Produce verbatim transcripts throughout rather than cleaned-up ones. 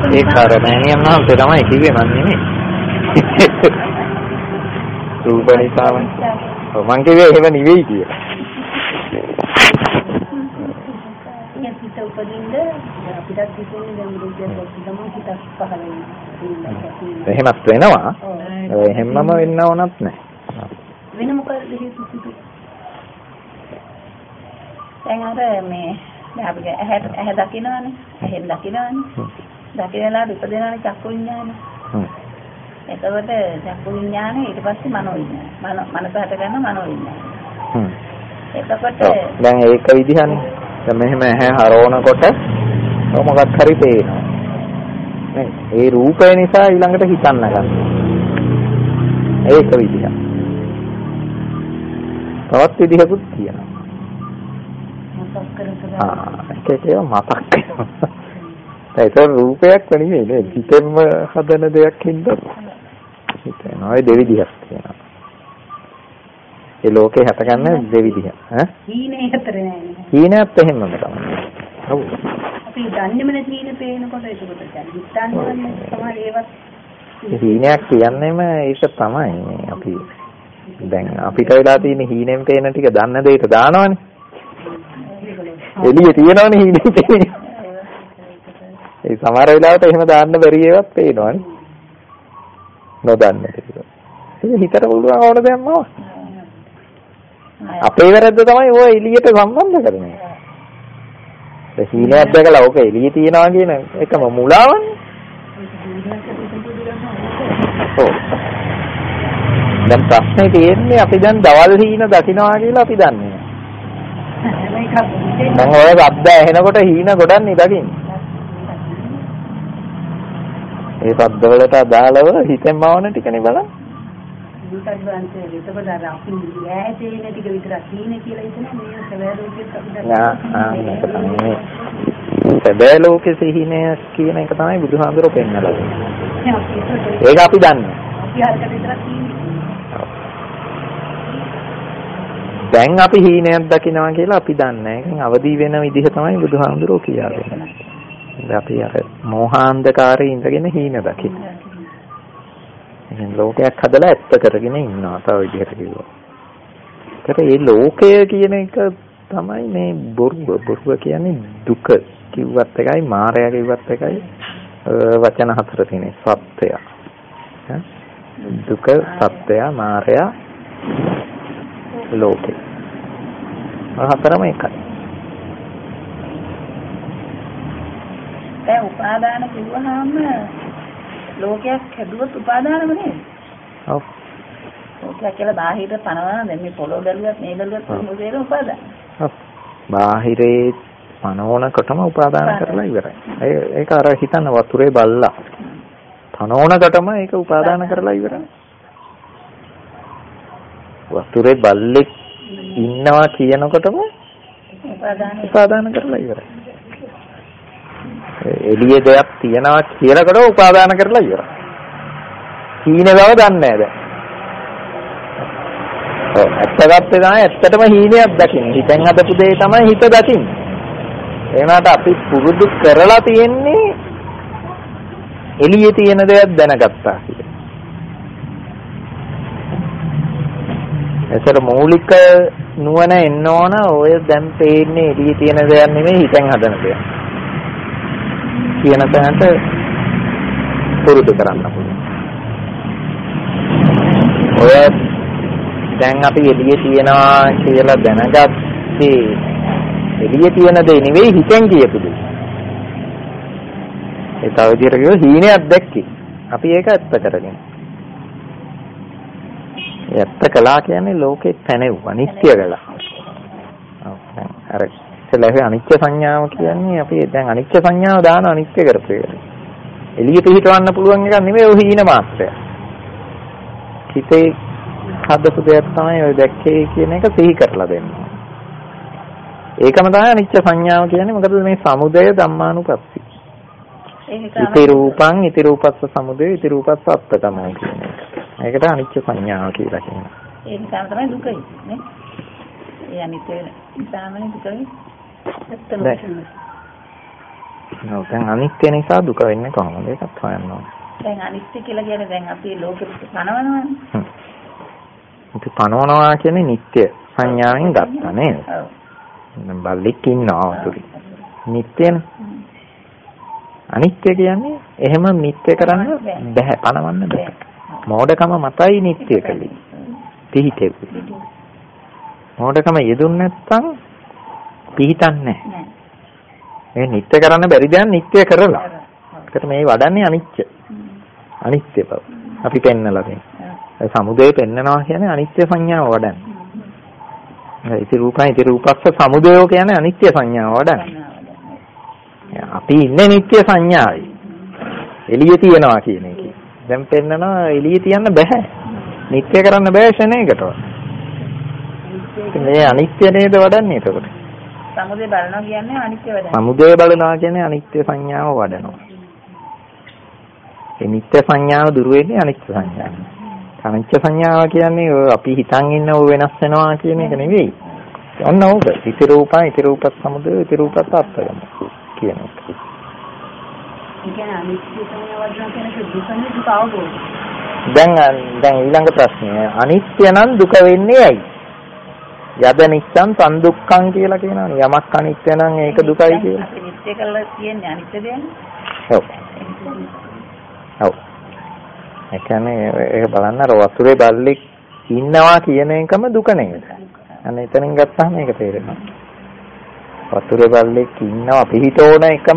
ඒ කරණීයම නම් තමයි කිව්වේ මන් නෙමෙයි. රූප නිසාම. ඔව් මං කිව්වේ එහෙම නෙවෙයි කියලා. හිත උපදින්න අපිටත් හිතෙන්නේ දැන් බුදුදහම තමයි හිතක් පහළ වෙනවා. එහෙමත් වෙනවා. ඔය එහෙමම වෙන්න ඕනත් නැහැ. වෙන මොකද හිතුවේ? දැන් අර මේ දැන් අපි ඇහැ ඇහැ දකිනවනේ. ඇහෙන් දකිනවනේ. දකිනලා උපදිනවනේ චක්කු විඤ්ඤාණය. හ්ම්. එතකොට චක්කු විඤ්ඤාණය ඊට පස්සේ මනෝ විඤ්ඤාණය. මනෝ මනස හට ගන්න මනෝ විඤ්ඤාණය. හ්ම්. එතකොට දැන් ඒක විදිහනේ. දැන් මෙහෙම ඇහැ හරවනකොට මොකක් හරි පේනවා. නේ ඒ රූපය නිසා ඊළඟට හිතන්න ගන්නවා. ඒක විදිහ. තවත් විදිහකුත් තියෙනවා. ආ ඒක මතක් වෙනවා. ඒක රූපයක් නෙවෙයි නේද? හිතෙන්ම හදන දෙයක් හින්දා හිතනවා. ඒ දෙවිදිහක් තියෙනවා. ඒ ලෝකේ හටගන්න දෙවිදිහ. ඈ? හීනේ හතර නෑනේ. හීනත් එහෙමම තමයි. ඔව්. අපි දන්නේම නැති හීන පේනකොට ඒකට දැන් හිතන්නේ තමයි ඒවත්. හීනයක් කියන්නේම ඒක තමයි. අපි දැන් අපිට වෙලා තියෙන හීනෙන් පේන ටික දන්න දෙයට දානවනේ. එළියේ තියෙනවනේ හීනේ පේන්නේ. ඒ සමහර වෙලාවට එහෙම දාන්න බැරි ඒවාත් පේනවනේ. නොදන්න ටික. ඒක හිතට පුළුවන් ඕන දෙයක් නෝ. අපේ වැරද්ද තමයි ඔය එළියට සම්බන්ධ කරන්නේ. ඒ හීනයක් දැකලා ඕක එළියේ තියනවා කියන එකම මුලාවන්නේ. ඔව්. දැන් ප්‍රශ්නේ තියෙන්නේ අපි දැන් දවල් හීන දකින්නවා කියලා අපි දන්නේ. දැන් ඔය ශබ්ද ඇහෙනකොට හීන ගොඩන්නේ දකින්නේ. ඒ ශබ්ද වලට අදාළව හිතෙන් මවන ටිකනේ බලන්න. විතරවන්තේ එතකොට අර අපි ඈතේ ඉන්න ටික විතරක් හීන කියලා හිතන මේ සැබෑ ලෝකෙත් අපිට සැබෑ ලෝකේ සිහිනය කියන එක තමයි බුදුහාමුදුරුවෝ පෙන්නලා තියෙන්නේ. ඒක අපි දන්නේ. අපි හරියට විතරක් හීනේ. දැන් අපි හීනයක් දකිනවා කියලා අපි දන්නේ. ඒකෙන් අවදි වෙන විදිහ තමයි බුදුහාමුදුරුවෝ කියා දෙන්නේ. දැන් අපි අර මෝහාන්ධකාරයේ ඉඳගෙන හීන දකින්න. එහෙනම් ලෝකයක් හදලා ඇත්ත කරගෙන ඉන්නවා තව විදිහට කිව්වා. ඒකට මේ ලෝකය කියන එක තමයි මේ බොරුව. බොරුව කියන්නේ දුක කිව්වත් එකයි මායя කිව්වත් එකයි වචන හතර තියෙන සත්‍යය. දුක සත්‍යය මායя ලෝකේ. හතරම එකයි. ඒ උපාදාන කිව්වහම ලෝකයක් හැදුවත් උපාදානම නේද? ඔව්. ලෝකයක් කියලා බාහිර පනවන දැන් මේ පොළොව බැලුවත් මේ බැලුවත් මොකද උපාදාන? ඔව්. බාහිරේ පනවනකොටම උපාදාන කරලා ඉවරයි. ඒක අර හිතන්න වතුරේ බල්ලා. පනවනකොටම ඒක උපාදාන කරලා ඉවරයි. වතුරේ බල්ලෙක් ඉන්නවා කියනකොටම උපාදාන උපාදාන කරලා ඉවරයි. එළියේ දෙයක් තියනවා කියනකොට උපාදාන කරලා ඉවරයි. හීන බව දන්නේ නැහැ දැන්. ඔව් ඇත්තටම තමයි ඇත්තටම හීනයක් දකින්නේ. හිතෙන් හදපු දේ තමයි හිත දකින්නේ. ඒනකට අපි පුරුදු කරලා තියෙන්නේ එළියේ තියෙන දෙයක් දැනගත්තා කියලා. ඒතර මූලික නුවණ එන්න ඕන ඔය දැන් පේන්නේ එළියේ තියෙන දෙයක් නෙමෙයි හිතෙන් හදන දෙයක්. කියන තැනට පුරුදු කරන්න පුළුවන්. ඔය දැන් අපි එළියේ තියනවා කියලා දැනගත්තේ එළියේ තියෙන දේ නෙවෙයි හිතෙන් කියපු දේ. ඒ තව විදිහට කියව හීනයක් දැක්කේ. අපි ඒක ඇත්ත කරගෙන. ඇත්ත කළා කියන්නේ ලෝකේ පැනෙව් අනිත්‍ය කළා. ඔව් දැන් අර ඉතලේ අනිත්‍ය සංඥාව කියන්නේ අපි දැන් අනිත්‍ය සංඥාව දාන අනිත්‍ය කරපේ. එළියට හිටවන්න පුළුවන් එකක් නෙමෙයි ඔය හීන මාත්‍රය. හිතේ හදපු දෙයක් තමයි ඔය දැක්කේ කියන එක සිහි කරලා දෙන්න. ඒකම තමයි අනිත්‍ය සංඥාව කියන්නේ. මොකද මේ සමුදය ධම්මානුපස්සී. ඉති රූපං ඉති රූපස්ස සමුදය ඉති රූපස්ස අත්තකමයි කියන්නේ. ඒකට අනිත්‍ය සංඥාව කියලා කියනවා. ඒ නිසා තමයි දුක නේ. ඒ අනිත්‍ය නිසාමනේ දුකයි. ඔව් දැන් අනිත්‍ය නිසා දුක වෙන්නේ කොහොමද? ඒකත් හොයන්න ඕනේ. දැන් අනිත්‍ය කියලා කියන්නේ දැන් අපි ලෝකෙ පනවනවානේ. හ්ම්. ඉතින් පනවනවා කියන්නේ නිට්ටය සංඥාවෙන් ගත්තා නේද? ඔව්. දැන් බල්ලෙක් ඉන්නවා වතුරේ. නිට්ටයනේ. අනිත්‍ය කියන්නේ එහෙම නිට්ටය කරන්න බෑ, පනවන්න බෑ. මෝඩකම මතයි නිට්ටය කලේ. පිහිටෙවි. මෝඩකම යෙදුන්නේ නැත්තම් පිහිටන්නේ නැහැ. මේ නිට්ටය කරන්න බැරි දැන් නිට්ටය කරලා. ඒකට මේ වඩන්නේ අනිත්‍ය. අනිත්‍ය බව. අපි පෙන්නලා තියෙනවා. සමුදය පෙන්නනවා කියන්නේ අනිත්‍ය සංඥාව වඩන්නේ. ඉති රූපයි ඉති රූපස්ස සමුදය කියන්නේ අනිත්‍ය සංඥාව වඩන්නේ. අපි ඉන්නේ නිට්ටය සංඥාවේ. එළිය තියනවා කියන එක. දැන් පෙන්නනවා එළිය තියන්න බෑ. නිට්ටය කරන්න බෑ ෂණයකටවත්. මේ අනිත්‍ය නේද වඩන්නේ එතකොට? සමුදය බලනවා කියන්නේ අනිත්‍ය වඩනවා. සමුදය බලනවා කියන්නේ අනිත්‍ය සංඥාව වඩනවා. ඒ නිත්‍ය සංඥාව දුර වෙන්නේ අනිත්‍ය සංඥාව. අනිත්‍ය සංඥාව කියන්නේ අපි හිතන් ඉන්න ඕ වෙනස් වෙනවා කියන එක නෙවෙයි. ඔන්න ඕක. ඉති රූපයි ඉති රූපත් සමුදය ඉති රූපත් අත්ගම කියන එක. ඒ කියන්නේ අනිත්‍ය සංඥාව වඩනවා කියන්නේ දුකනේ දුක අවබෝධ. දැන් දැන් ඊළඟ ප්‍රශ්නය අනිත්‍ය නම් දුක වෙන්නේ ඇයි? යද නිච්ඡං සං දුක්ඛං කියලා කියනවනේ. යමක් අනිත්‍ය නම් ඒක දුකයි කියලා. අපි නිත්‍ය කළා කියන්නේ අනිත්‍ය දෙන්නේ. ඔව්. ඔව්. ඒ කියන්නේ ඒක බලන්න අර වතුරේ බල්ලෙක් ඉන්නවා කියන එකම දුක නේද? අන්න එතනින් ගත්තාම මේක තේරෙනවා. වතුරේ බල්ලෙක් ඉන්නවා පිහිටෝන එකම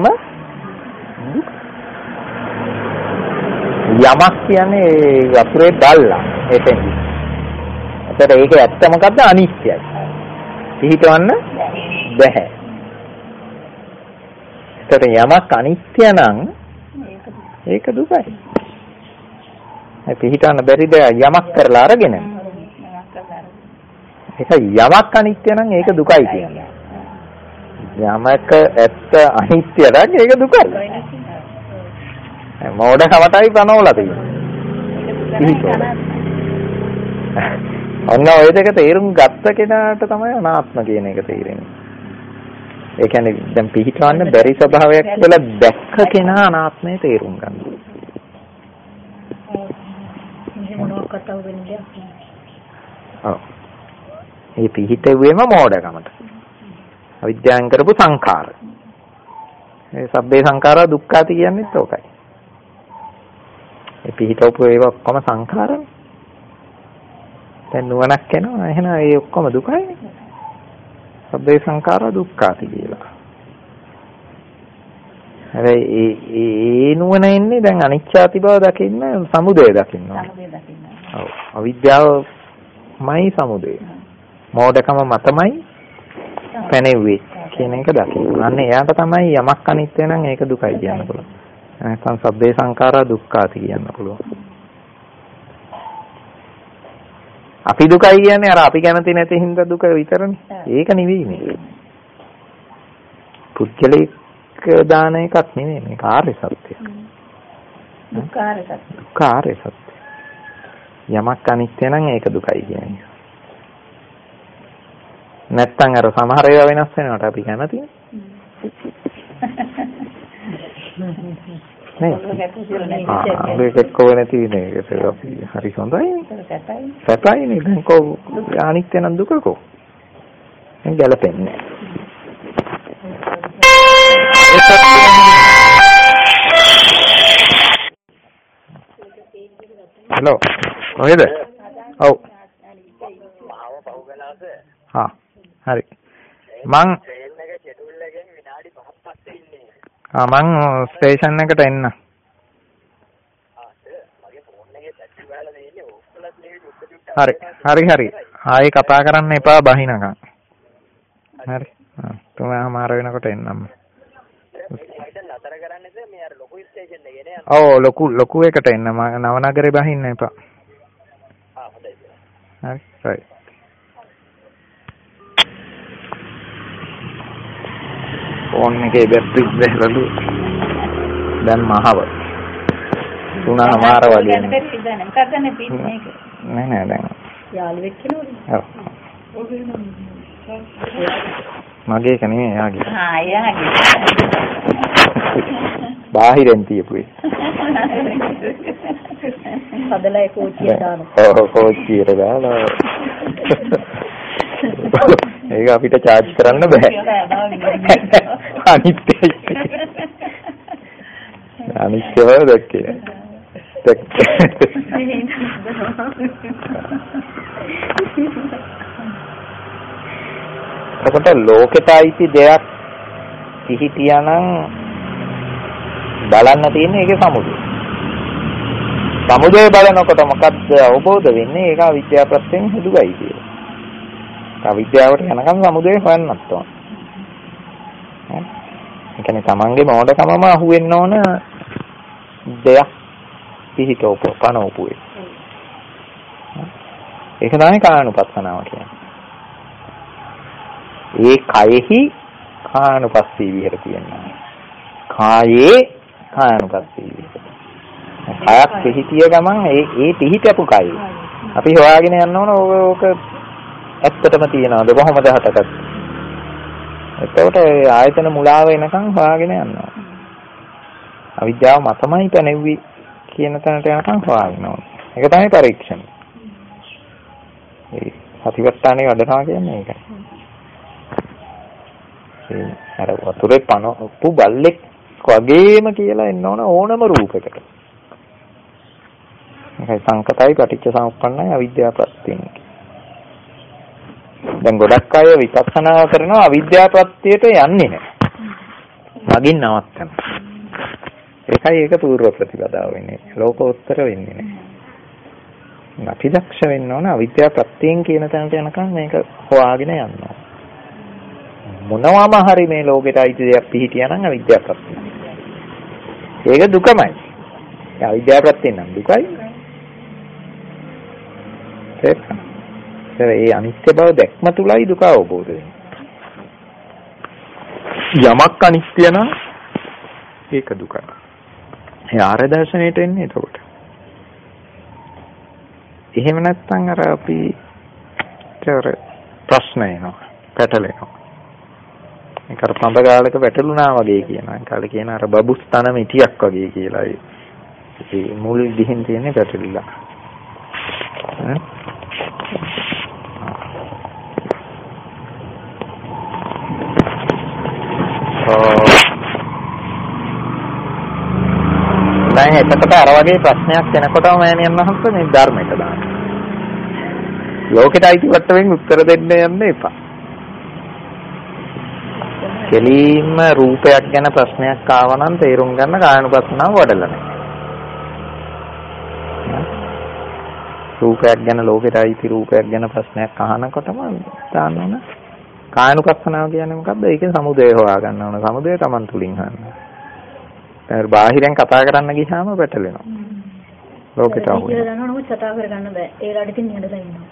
යමක් කියන්නේ වතුරේ බල්ලා එතෙන්දි. ඒතර ඒක ඇත්ත මොකද්ද? අනිත්‍යයි. පිහිටවන්න බැහැ. ඒතර යමක් අනිත්‍ය නම් ඒක දුකයි. ඒ පිහිටවන්න බැරිද යමක් කරලා අරගෙන? ඒක යමක් අනිත්‍ය නම් ඒක දුකයි කියන්නේ. යමක ඇත්ත අනිත්‍ය නම් ඒක දුකයි. මෝඩ කවටයි පනවලා තියෙන්නේ. ඔන්න ඔය දෙක තේරුම් ගත්ත කෙනාට තමයි අනාත්ම කියන එක තේරෙන්නේ. ඒ කියන්නේ දැන් පිහිටවන්න බැරි ස්වභාවයක් කියලා දැක්ක කෙනා අනාත්මය තේරුම් ගන්නවා. ඔව්. මේ පිහිටුවේම මෝඩකමට. අවිද්‍යාවෙන් කරපු සංඛාර. ඒ සබ්බේ සංඛාරා දුක්ඛාති කියන්නේත් ඕකයි. ඒ පිහිටවපු ඒවා ඔක්කොම සංඛාරනේ. දැන් නුවණක් එනවා එහෙනම් ඒ ඔක්කොම දුකයිනේ. සබ්බේ සංඛාරා දුක්ඛාති කියලා. හැබැයි ඒ ඒ නුවණ එන්නේ දැන් අනිච්චාති බව දකින්න සමුදය දකින්න. සමුදය දකින්න. ඔව්. අවිද්‍යාවමයි සමුදය. මෝඩකම මතමයි පැනෙව්වේ කියන එක දකින්න. අන්න එයාට තමයි යමක් අනිත්‍ය නම් ඒක දුකයි කියන්න පුළුවන්. නැත්නම් සබ්බේ සංඛාරා දුක්ඛාති කියන්න පුළුවන්. අපි දුකයි කියන්නේ අර අපි කැමති නැති හින්දා දුක විතරනේ. ඒක නෙවෙයි මේ. පුද්ගලික දාන එකක් නෙවෙයි මේ කාර්ය සත්‍යය. දුක්ඛාර සත්‍ය. දුක්ඛාර සත්‍ය. යමක් අනිත්‍ය නම් ඒක දුකයි කියන්නේ. නැත්තම් අර සමහර ඒවා වෙනස් වෙනවට අපි කැමති නේ. ආ මේක කොහොමද තියෙන්නේ? ඒක අපි හරි හොඳයි. සැපයි නේ. දැන් කො අනිත්‍ය නම් දුක කො. දැන් ගැලපෙන්නේ. හලෝ. කොහෙද? ඔව්. හා. හරි. මං ආ මං ස්ටේෂන් එකට එන්න. හරි. හරි හරි. ආයේ කතා කරන්න එපා බහිනකම්. හරි. ආ තුමා මාර වෙනකොට එන්නම්. ඔව් ලොකු ලොකු එකට එන්න. නවනගරේ බහින්න එපා. හරි. right. ෆෝන් එකේ බැටරි බැලලු දැන් මහව තුනමාර වගේ නෑ නෑ දැන් යාළුවෙක් කෙනෙකුනේ. ඔව්. මගේ එක නෙමෙයි එයාගේ. ආ එයාගේ. බාහිරෙන් තියපුවේ. හදලා කෝච්චිය දානවා. ඔව් කෝච්චියට දාලා. ඒක අපිට charge කරන්න බෑ. අනිත්‍යයි. අනිත්‍යව දැක්කේ. එතකොට ලෝකෙට අයිති දෙයක් පිහිටියානම් බලන්න තියෙන්නේ ඒකේ සමුදය. සමුදය බලනකොට මොකද්ද අවබෝධ වෙන්නේ? ඒක අවිද්‍යාව ප්‍රත්‍යයෙන් හදුවයි කියලා. අවිද්‍යාවට යනකම් සමුදය හොයන්නත් ඕන. ඒ කියන්නේ තමන්ගේ මොඩකමම අහුවෙන්න ඕන දෙයක් පිහිටවප පනවපුවේ. ඒක තමයි කායानुපස්සනාව කියන්නේ. ඒ කයෙහි කායानुපස්සී විහෙරති වෙනවා. කායේ කායानुපස්සී විහෙරති. කයක් පිහිටිය ගමන් ඒ ඒ පිහිටපු කය අපි හොයාගෙන යන්න ඕන ඕක ඇත්තටම තියනවාද කොහොමද හටගත්තේ? එතකොට ආයතන මුලාව වෙනකන් හොයාගෙන යනවා. අවිද්‍යාව මතමයි පැනෙවි කියන තැනට යනකන් හොයාගෙන යනවා. ඒක තමයි පරීක්ෂණ. ඒ සතිපට්ඨානේ වඩනවා කියන්නේ ඒකයි. ඒ අර වතුරේ පනපු බල්ලෙක් වගේම කියලා එන්න ඕන ඕනම රූපයකට. ඒකයි සංකතයි පටිච්ච සමුප්පන්නයි අවිද්‍යාව ප්‍රත්‍යයෙන්. දැන් ගොඩක් අය විපස්සනා කරනවා අවිද්‍යාව ප්‍රත්‍යයට යන්නේ නැහැ. මගින් නවත්තන. ඒකයි ඒක පූර්ව ප්‍රතිපදාව වෙන්නේ. ලෝකෝත්තර වෙන්නේ නැහැ. අපි දක්ෂ වෙන්න ඕන අවිද්‍යාව ප්‍රත්‍යයෙන් කියන තැනට යනකම් මේක හොයාගෙන යන්න. මොනවාම හරි මේ ලෝකෙට අයිති දෙයක් පිහිටියා නම් අවිද්‍යාව ප්‍රත්‍යය. ඒක දුකමයි. ඒ අවිද්‍යාව ප්‍රත්‍යයෙන් නම් දුකයි. ඒක ඒ අනිත්‍ය බව දැක්ම තුලයි දුක අවබෝධ වෙන්නේ. යමක් අනිත්‍ය නම් ඒක දුකයි. ඒ ආර්ය දර්ශනයට එන්නේ එතකොට. එහෙම නැත්නම් අර අපි ඒතර ප්‍රශ්න එනවා, පැටලෙනවා. ඒක අර පඹ ගාලක පැටලුණා වගේ කියනවා. ඒකට කියන අර බබුස්තන මිටියක් වගේ කියලා. ඒ මුල් දිහින් තියෙන්නේ පැටලිලා. ඈ දැන් එතකොට අර වගේ ප්‍රශ්නයක් එනකොටම මෑණියන් වහන්සේ මේ ධර්මයට දානවා. ලෝකෙට අයිති වට්ටමින් උත්තර දෙන්න යන්න එපා. කෙලින්ම රූපයක් ගැන ප්‍රශ්නයක් ආව නම් තේරුම් ගන්න කායानुපස්සනාව වඩලා නැහැ. රූපයක් ගැන ලෝකෙට අයිති රූපයක් ගැන ප්‍රශ්නයක් අහනකොටම දාන්න ඕන කායानुපස්සනාව කියන්නේ මොකද්ද? ඒකෙන් සමුදය හොයා ගන්න ඕන. සමුදය Taman තුලින් හොයන්න. දැන් බාහිරෙන් කතා කරන්න ගියාම පැටලෙනවා. ලෝකෙට අහු වෙනවා. ඒක නෝන කතා කරගන්න බෑ. ඒ ළඩින් නිහඬලා ඉන්නවා.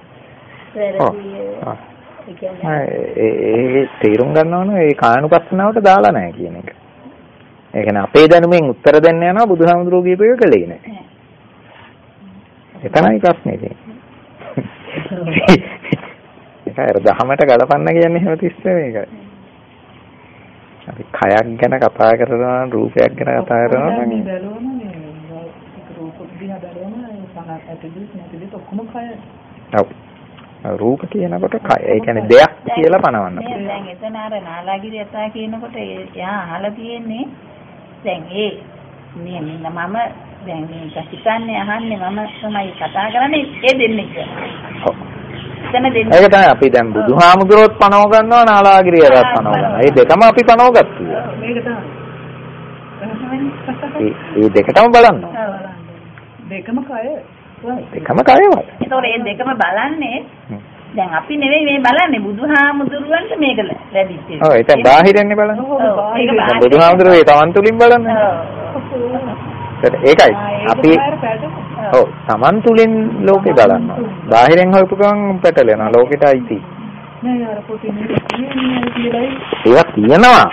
ඒ තේරුම් ගන්න ඕන ඒ කායानुපස්සනාවට දාලා නැහැ කියන එක. ඒ කියන්නේ අපේ දැනුමෙන් උත්තර දෙන්න යනවා බුදුහාමුදුරුවෝ කියපු එක කළේ නැහැ. එතනයි ප්‍රශ්නේ තියෙන්නේ. ඒක අර දහමට ගලපන්න කියන්නේ එහෙම තිස්සේ මේකයි. අපි කයක් ගැන කතා කරනවා රූපයක් ගැන කතා කරනවා නම් රූප දිහා බලනවා ඒ සනත් ඇතිදිස් නැතිදිස් ඔක්කොම කය. ඔව්. රූප කියනකොට කය. ඒ කියන්නේ දෙයක් කියලා පනවන්න. දැන් එතන අර නාලාගිරි යතා කියනකොට එයා අහලා තියෙන්නේ දැන් ඒ මේ මම දැන් මේ කසිකන්නේ අහන්නේ මම තමයි කතා කරන්නේ ඒ දෙන්නේ කියලා. ඔව්. ඒක තමයි අපි දැන් බුදුහාමුදුරුවෝත් පනව ගන්නවා නාලාගිරියවත් පනව ගන්නවා. මේ දෙකම අපි පනව ගත්තා. මේක තමයි. ඒ දෙකටම බලන්න. දෙකම කය. දෙකම කයවල. ඒතකොට මේ දෙකම බලන්නේ දැන් අපි නෙවෙයි මේ බලන්නේ බුදුහාමුදුරුවන්ට මේක ලැබිච්ච එක. ඔව් ඒක බාහිරින්නේ බලන්නේ. ඔව් බුදුහාමුදුරුවෝ Taman තුලින් බලන්නේ. ඒකයි අපි ඔව් Taman තුලින් ලෝකේ බලනවා. බාහිරෙන් හොයපු ගමන් පැටලෙනවා. ලෝකෙට අයිති. නෑ යාර පොතේ මේක තියෙන්නේ ඒක තියෙනවා.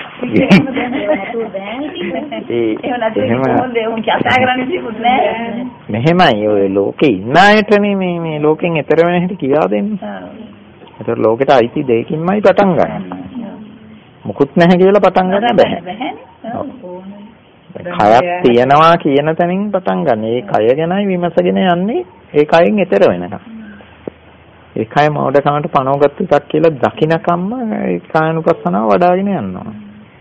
මෙහෙමයි ඔය ලෝකේ ඉන්න අයටනේ මේ මේ ලෝකෙන් එතර වෙන හැටි කියා දෙන්නේ. ඒතර ලෝකෙට අයිති දෙයකින්මයි පටන් ගන්න. මුකුත් නැහැ කියලා පටන් ගන්න බෑ. කයක් තියනවා කියන තැනින් පටන් ගන්න. ඒ කය ගැනයි විමසගෙන යන්නේ ඒ කයෙන් ඈතර වෙනකම්. ඒ කය මෝඩකමට පනවගත්ත එකක් කියලා දකින්නකම්ම ඒ කායනුපස්සනාව වඩාගෙන යනවා.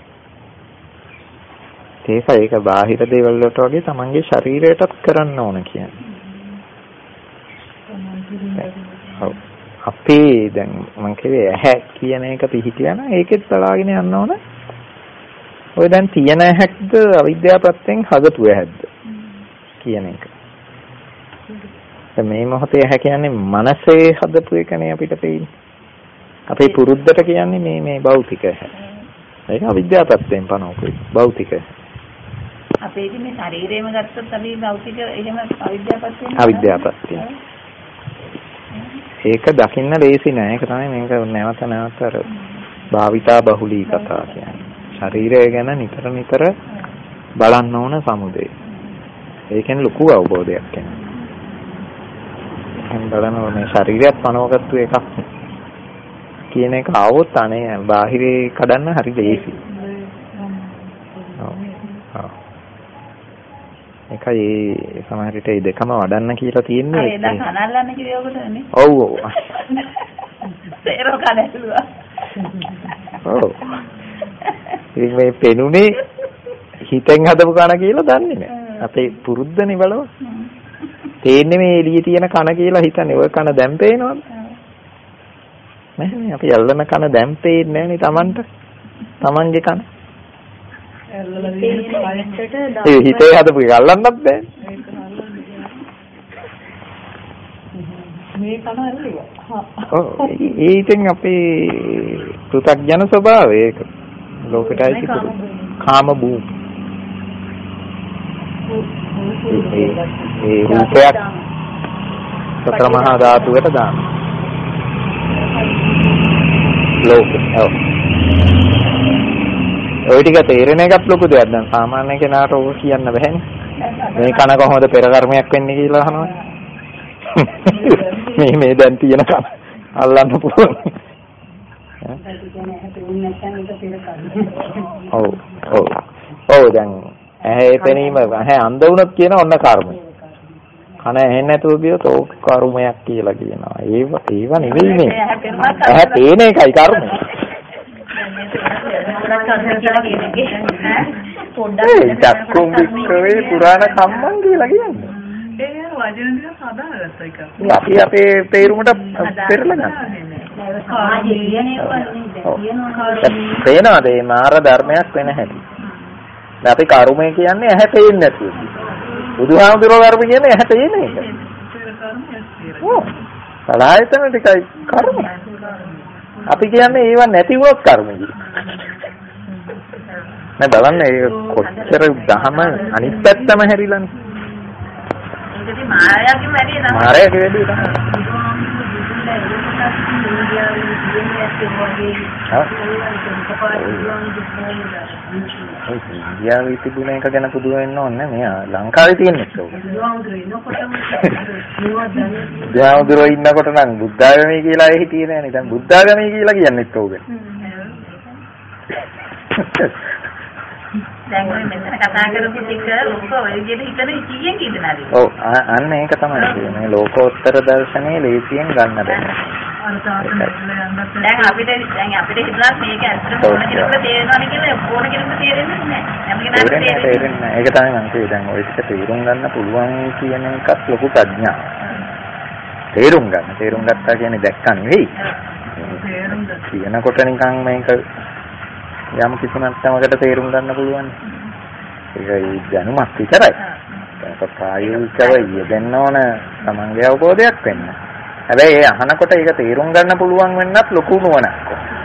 ඒක ඒක බාහිර දේවල් වලට වගේ තමන්ගේ ශරීරයටත් කරන්න ඕන කියන්නේ. ඔව්. අපේ දැන් මම කිව්වේ ඇහැ කියන එක පිහිටියා නම් ඒකෙත් බලාගෙන යන්න ඕන. ඔය දැන් තියෙන ඇහැක්ද අවිද්‍යාවපත්තෙන් හදපු ඇහැක්ද කියන එක. මේ මොහොතේ ඇහැ කියන්නේ මනසේ හදපු එකනේ අපිට පේන්නේ. අපේ පුරුද්දට කියන්නේ මේ මේ භෞතික ඇහැ. ඒක අවිද්‍යාවපත්තෙන් පනවපු භෞතික ඇහැ. අපේ ඉතින් මේ ශරීරයම ගත්තොත් අපි භෞතික එහෙම අවිද්‍යාවපත්තෙන් අවිද්‍යාවපත්තෙන් ඒක දකින්න ලේසි නෑ. ඒක තමයි මේක නැවත නැවත අර භාවිතා බහුලී කතා කියන්නේ. ශරීරය ගැන නිතර නිතර බලන්න ඕන සමුදේ. ඒකෙන් ලොකු අවබෝධයක් එනවා. එහෙනම් බලන්න මේ ශරීරයත් පනවගත්තු එකක් කියන එක આવොත් අනේ බාහිරේ කඩන්න හරි ලේසි. ඒකයි ඒ සමහර විට ඒ දෙකම වඩන්න කියලා තියෙන්නේ. ඒ දැන් කනල්ලන්න කිරියෝකටනේ. ඔව් ඔව්. තේරෝ කනල්ලුවා. ඔව්. ඉතින් මේ පෙනුනේ හිතෙන් හදපු කන කියලා දන්නේ නැහැ. අපේ පුරුද්දනේ බලව. තේන්නේ මේ එළියේ තියෙන කන කියලා හිතන්නේ. ඔය කන දැන් පේනවද? නැහැ. අපි යල්ලන කන දැන් පේන්නේ නැහැ නේ Tamanට. Tamanගේ කන. ඒ හිතේ හදපු එක අල්ලන්නත් බෑ. මේ කන අල්ලුවා. ඔව්. ඒ ඉතින් අපේ පෘථග්ජන ස්වභාවය ඒක. ලෝකයටයි තිබුණේ. කාම භූම. ඒ රූපයක් සතර මහා ධාතුවට දාන. ලෝක. ඔව්. ඔය ටික තේරෙන එකත් ලොකු දෙයක්. දැන් සාමාන්‍ය කෙනාට ඕක කියන්න බෑනේ. මේ කන කොහොමද පෙර කර්මයක් වෙන්නේ කියලා අහනවා. මේ මේ දැන් තියෙන කන අල්ලන්න පුළුවන්. ඔව් ඔව් ඔව් දැන් ඇහැ පෙනීම ඇහැ අන්ධ වුණොත් කියන ඔන්න කර්මය. කන ඇහෙන්නේ නැතුව ගියොත් ඕක කර්මයක් කියලා කියනවා. ඒව ඒව නෙවෙයි මේ. ඇහැ පේන එකයි කර්මය. චක්කුම් වික්‍රේ පුරාණ කම්මන් කියලා කියන්නේ. ඒ වචන ටික හදාගත්ත එක. අපි අපේ තේරුමට පෙරලා ගන්න. පේනවාද මේ මාර ධර්මයක් වෙන හැටි. දැන් අපි කර්මය කියන්නේ ඇහැ පේන්නේ නැතුව. බුදුහාමුදුරුවෝ කර්ම කියන්නේ ඇහැ පේන එක. ඔව්. සලායතන ටිකයි කර්ම. අපි කියන්නේ ඒව නැති වුණොත් කර්ම කියලා. නෑ බලන්න ඒ කොච්චර දහම අනිත් පැත්තම හැරිලානේ. ඒකදී මායාවකින් වැඩි තමයි. මායාවකින් වැඩි තමයි. ඉන්දියාවේ තිබුණ එක ගැන පුදු වෙන්න ඕනේ මෙයා ලංකාවේ තියෙන එක. බුදුහාමුදුරුවෝ ඉන්නකොට නම් බුද්ධාගමී කියලා ඒ හිටියේ නෑනේ. දැන් බුද්ධාගමී කියලා කියන්නේත් ඕකනේ. දැන් ඔය මෙතන කතා කරපු ටික ලෝක ඔය විදිහට හිතන කීයෙන් කියනවාද? ඔව් අන්න ඒක තමයි කියන්නේ. ලෝකෝත්තර දර්ශනේ ලේසියෙන් ගන්න බෑ. දැන් අපිට දැන් අපිට හිතලා මේක ඇත්තටම ඕන කෙනෙකුට තේරෙනවද කියලා ඕන කෙනෙකුට තේරෙන්නේ නැහැ. හැම කෙනාටම තේරෙන්නේ නැහැ. ඒක තමයි මම කිව්වේ. දැන් ඔය ටික තේරුම් ගන්න පුළුවන් කියන එකත් ලොකු ප්‍රඥාවක්. තේරුම් ගන්න. තේරුම් ගත්තා කියන්නේ දැක්කා නෙවෙයි. තේරුම් ගන්න. කියනකොට නිකන් මේක යම් කිසි මට්ටමකට තේරුම් ගන්න පුළුවන්. ඒකයි දැනුමක් විතරයි. ඒක ප්‍රායෝගිකව යෙදෙන්න ඕන තමන්ගේ අවබෝධයක් වෙන්න. හැබැයි ඒ අහනකොට ඒක තේරුම් ගන්න පුළුවන් වෙන්නත් ලොකු නුවණක්.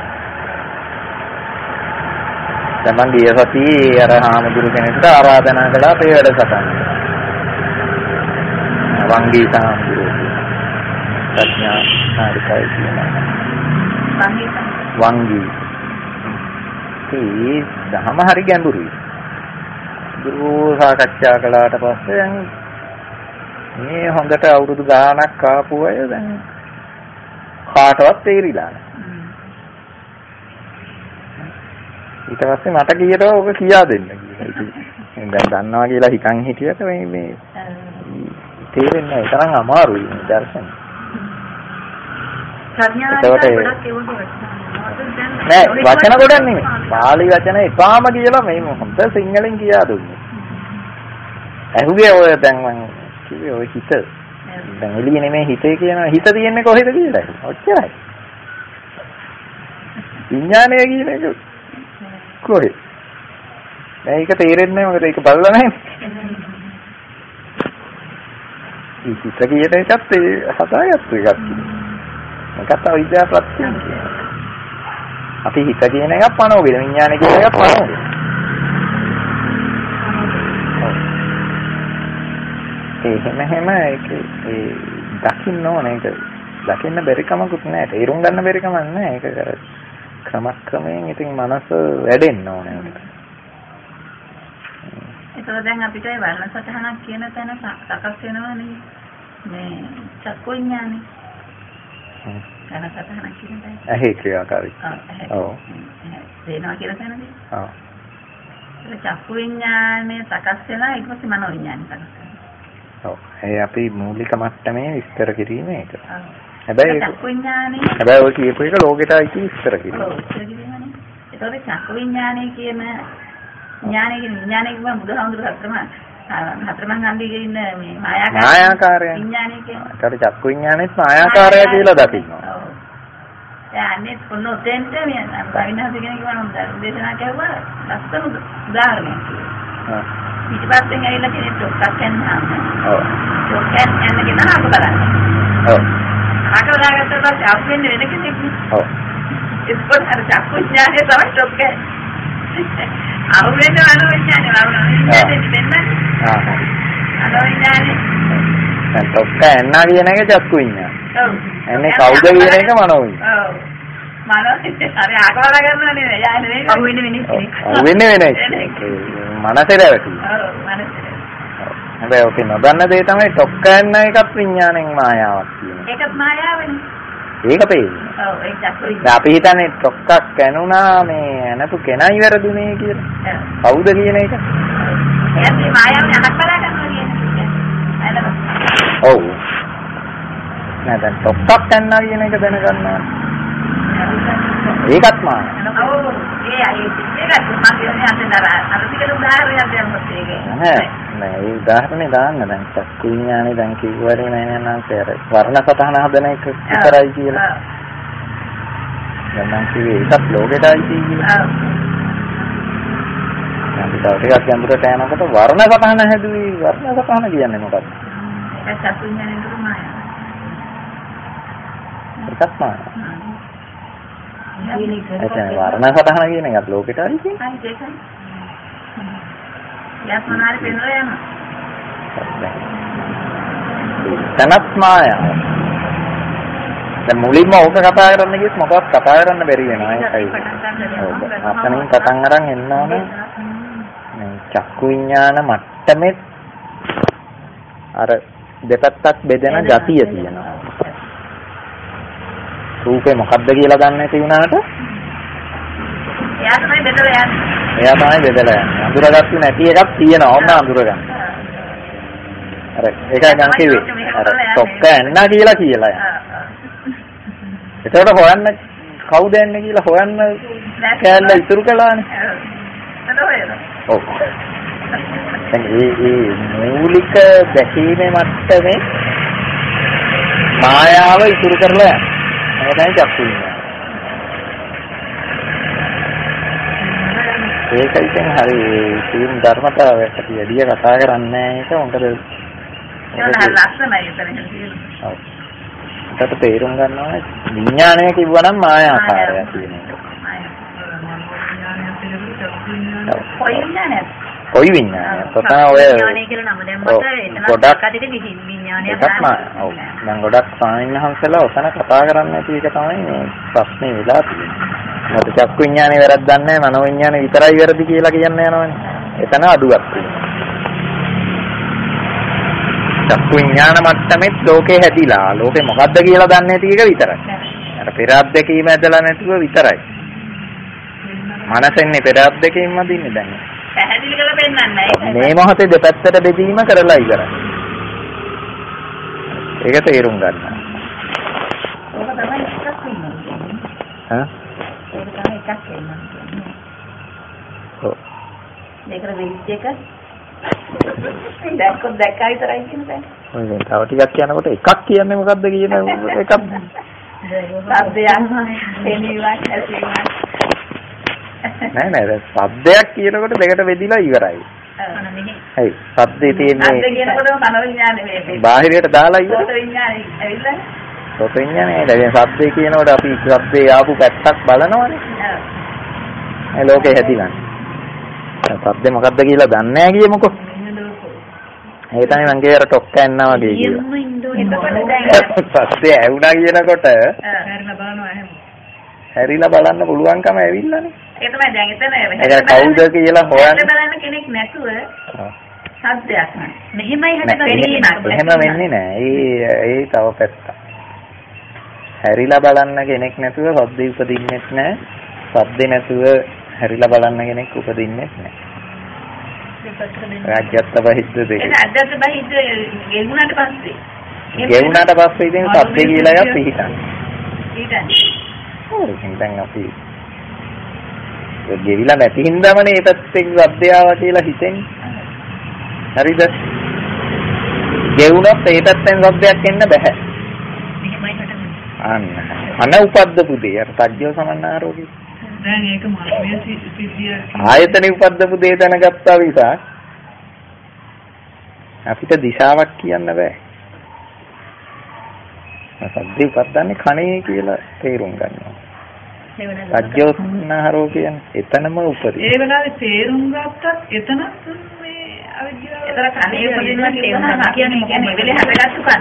දැන් මම ගිය සතියේ අර හාමුදුරු කෙනෙක්ට ආරාධනා කළා අපේ වැඩසටහන. වංගී සාමුදුරු. ප්‍රඥා කාර්යයි කියනවා. වංගී ඒ දහම හරි ගැඹුරුයි. ගුරු සාකච්ඡා කළාට පස්සේ දැන් මේ හොඳට අවුරුදු ගාණක් ආපු අය දැන් කාටවත් තේරිලා නැහැ. ඊට පස්සේ මට කීයට ඔබ කියා දෙන්න කියලා. දැන් දන්නවා කියලා හිතන් හිටියට මේ මේ තේරෙන්නේ නැහැ. තරම් අමාරුයි මේ දර්ශන. ප්‍රඥාවට නෑ වචන ගොඩක් නෙමෙයි. පාලි වචන එපාම කියලා මේ හොඳ සිංහලෙන් කියා දුන්නේ. ඇහුවේ ඔය දැන් මං කිව්වේ ඔය හිත. දැන් එළිය නෙමෙයි හිතේ කියන හිත තියෙන්නේ කොහෙද කියලා. ඔච්චරයි. විඥානය කියන එක කොහෙද? මේක තේරෙන්නේ නැහැ මොකද ඒක බලලා නැහැ. මේ හිත කියන එකත් ඒ හදාගත්තු එකක්. මේකත් අවිද්‍යාව ප්‍රත්‍යයෙන් කියනවා. අපි හිත කියන එකක් පනෝගෙන විඥානය කියන එකක් පනෝගෙන. ඒ හැම හැම ඒක ඒ දකින්න ඕනේ ඒක දකින්න බැරි කමකුත් නැහැ. තේරුම් ගන්න බැරි කමක් නැහැ. ඒක කර ක්‍රමක්‍රමයෙන් ඉතින් මනස වැඩෙන්න ඕනේ. ඒක දැන් අපිට වර්ණ සටහනක් කියන තැන සකස් වෙනවනේ. මේ චක්කු විඥානේ. වර්ණ සටහනක් කියන තැන. ඇහි ක්‍රියාකාරීත්වය. ඔව්. වෙනවා කියන තැනදී. ඔව්. ඒ චක්කු විඥානේ සකස් වෙලා ඊට පස්සේ මනෝ විඥානේ සකස් වෙනවා. ඔව්. ඒ අපි මූලික මට්ටමේ විස්තර කිරීම ඒක. හැබැයි චක්කු විඥානේ හැබැයි ඔය කියපු එක ලෝකෙට අයිති විස්තර කිරීම. ඔව් විස්තර කිරීමනේ. ඒතකොට චක්කු විඥානේ කියන විඥානේ කියන විඥානේ කියවම බුදුහාමුදුරුවෝ හතරම හතරමං හන්දියේ ඉන්න මේ මායාකාරය මායාකාරය විඥානේ කියන්නේ. ඒකට චක්කු විඥානේත් මායාකාරය කියලා දකින්නවා. ඔව්. දැන් අනේ පොන්නොතෙන්ට මේ අවිනාශ කෙනෙක් වුණා නම් දේශනා කරුවා ලස්සන උදාහරණයක්. හා ඊට පස්සේ ඇවිල්ලා කෙනෙක් ඩොක්ටර් කෙනාම. ඔව්. ඩොක්ටර් යන කෙනා අහක බලන්න. ඔව්. අහක බලාගත්ත පස්සේ අපි වෙන වෙන කෙනෙක්. ඔව්. ඉස්පොත් අර චක්කු විඥානේ තමයි ඩොක්ටර්. අවුලෙන් අනු විඥානේ වරුණා. දෙන්නේ ආ. අනු විඥානේ. දැන් ඩොක්ටර් එන්නා කියන එක චක්කු විඥාන. ඔව්. එන්නේ කවුද කියන එක මනෝ විඥාන. ඔව්. මනෝ අර අහක බලා ගන්නවා නේ. යා නෙවෙයි. අහුවෙන්නේ වෙන්නේ කෙනෙක්. අහුවෙන්නේ වෙන්නේ. මනසේ රැවටි. ඔව් මනසේ. හැබැයි ඔක නොදන්න දේ තමයි ඩොක්ටර් එන්න එකත් විඥාණයෙන් මායාවක් කියන්නේ. ඒකත් මායාවනේ. ඒක පේන්නේ. ඔව් ඒක චක්කු දැන් අපි හිතන්නේ ඩොක්ටර් කැණුනා මේ නැතු කෙනයි වැරදුනේ කියලා. කවුද කියන එක? එයාගේ මායාවනේ අහක් බලා ගන්නවා කියන්නේ. ඔව්. නෑ දැන් ඩොක්ටර් කැන්නා කියන එක දැනගන්නවා. ඒකත් මායාව. ඔව් ඒ අය ඒකත් මම කියන්නේ අතන අර පිටු උදාහරණයක් දෙන්නත් ඒකේ. නෑ නෑ ඒ උදාහරණේ දාන්න දැන් චක්කු විඥානේ දැන් කිව්වනේ නෑ නෑ අර වර්ණ සටහන හදන එක විතරයි කියලා. දැන් මම කිව්වේ ඒකත් ලෝකෙටයි කියලා. ඔව්. අපි තව ටිකක් ගැඹුරට යනකොට වර්ණ සටහන හැදුවේ වර්ණ සටහන කියන්නේ මොකක්ද? ඒක චක්කු විඥානේ නේද මායාව. ඒකත් මායාව. ඒ වර්ණ සටහන කියන එකත් ලෝකෙට හරි කියන්නේ. හරි ඒකයි. යාත් මොනාරි පෙන්වලා යනවා. තනත් මායාව. දැන් මුලින්ම ඕක කතා කරන්න කිව්වොත් මොකක්ද කතා කරන්න බැරි වෙනවා ඒකයි. ඔව්. අතනින් පටන් අරන් එන්න ඕනේ. මේ චක්කු විඥාන මට්ටමේ අර දෙපැත්තක් බෙදෙන ගතිය තියෙනවා. රූපේ මොකද්ද කියලා දන්නේ නැති වුණාට එයා තමයි බෙදලා යන්නේ. එයා තමයි බෙදලා යන්නේ. අඳුරගත්තු නැති එකක් තියෙනවා. ඕන්න අඳුරගන්න. අර ඒකයි මං කිව්වේ. අර ඩොක්ටර් එන්නා කියලා කියලා යනවා. ඒකට හොයන්න කවුද එන්නේ කියලා හොයන්න කෑල්ල ඉතුරු කළානේ. ඔව්. දැන් මේ මේ මූලික දැකීමේ මට්ටමේ මායාව ඉතුරු කරලා යනවා. ඒකයි චක්කු විඥාන. ඒක ඉතින් හරි සීම් ධර්මතාවයට වැඩි කතා කරන්නේ ඒක මොකද ඒක ලස්සනයි එතන තියෙන්නේ. ඔව්. ඒකට තේරුම් ගන්නවා විඥානය කිව්වනම් මායාකාරය කියන එක. කොයි විඥානයද? කොයි විඥානය? පතන ඔය විඥානය කියලා නම දැම්මට එතන කඩේට ගිහින් විඥානයක් ගන්නවා. ඔව්. දැන් ගොඩක් ස්වාමීන් වහන්සේලා ඔතන කතා කරන්නේ නැති එක තමයි මේ ප්‍රශ්නේ වෙලා තියෙන්නේ. මොකද චක්කු විඥානේ වැරද්දක් නැහැ මනෝ විඥානේ විතරයි වැරදි කියලා කියන්න යනවනේ. එතන අඩුවක් තියෙනවා. චක්කු විඥාන මට්ටමෙත් ලෝකේ හැදිලා ලෝකේ මොකද්ද කියලා දන්නේ නැති එක විතරයි. අර පෙර අත්දැකීම ඇදලා නැතුව විතරයි. මනසෙන්නේ පෙර අත්දැකීම්ම දින්නේ දැන්. පැහැදිලි පැහැදිලි කරලා පෙන්නන්න. මේ මොහොතේ දෙපැත්තට බෙදීම කරලා ඉවරයි. ඒක තේරුම් ගන්න. ඕක තමයි එකක් වෙන්නේ. හා? ඒක තමයි එකක් වෙන්නේ. ඔව්. මේකට වෙච්ච එක දැක්කොත් දැක්කා විතරයි කියන්නේ. ඔය දැන් තව ටිකක් කියනකොට එකක් කියන්නේ මොකද්ද කියන එකක්. සද්දයක් එනීවක් ඇසීමක්. නෑ නෑ දැන් සද්දයක් කියනකොට දෙකට බෙදිලා ඉවරයි. හරි. සද්දේ තියෙන්නේ සද්ද කියනකොටම කන විඥානේ මේ. බාහිරයට දාලා ඉවරයි. සෝත විඥානේ ඇවිල්ලා. සෝත විඥානේ දැන් සද්දේ කියනකොට අපි සද්දේ ආපු පැත්තක් බලනවනේ. ඔව්. ඒ ලෝකේ හැදිලා. සද්දේ මොකද්ද කියලා දන්නේ නැහැ කියමුකෝ. ඒ තමයි මං ගේ අර ටොක්ක යනවා වගේ කියනවා. සද්දේ ඇහුණා කියනකොට හැරිලා බලනවා එහෙම. හැරිලා බලන්න පුළුවන්කම ඇවිල්ලානේ. ඒක තමයි දැන් එතන ඒක කවුද කියලා හොයන්න බලන්න කෙනෙක් නැතුව සද්දයක් නෑ. මෙහෙමයි හැදෙන්නේ. එහෙම වෙන්නේ නෑ. ඒ ඒ තව පැත්තක්. හැරිලා බලන්න කෙනෙක් නැතුව සද්දේ උපදින්නෙත් නෑ. සද්දේ නැතුව හැරිලා බලන්න කෙනෙක් උපදින්නෙත් නෑ. රාජ්‍යත්ව බහිද්ද දෙක. ඒක රාජ්‍යත්ව බහිද්ද ගෙවුනට පස්සේ. ගෙවුනට පස්සේ ඉතින් සද්දේ කියලා එකක් පිටින්. පිටින්. ඔව් දැන් අපි ගෙවිලා නැති හින්දාමනේ මේ පැත්තෙන් සද්දේ ආවා කියලා හිතෙන්නේ. හරිද? ගෙවුනොත් ඒ පැත්තෙන් සද්දයක් එන්න බෑ. අන්න අන උපද්දපු දේ අර සත්‍යව සමන්නාරෝගේ. දැන් ඒක මාර්ගයේ සිද්ධිය ආයතනෙ උපද්දපු දේ දැනගත්තා විසා අපිට දිශාවක් කියන්න බෑ. සද්දේ උපද්දන්නේ කණේ කියලා තේරුම් ගන්නවා. සත්‍යව සමන්නාරෝ කියන්නේ එතනම උපදී. ඒ වෙලාවේ තේරුම් ගත්තත් එතන මේ අවිද්‍යාව ඒතර කණේ උපදිනවා කියනවා කියන්නේ කියන්නේ ඒ වෙලේ හැදගත්තු කන.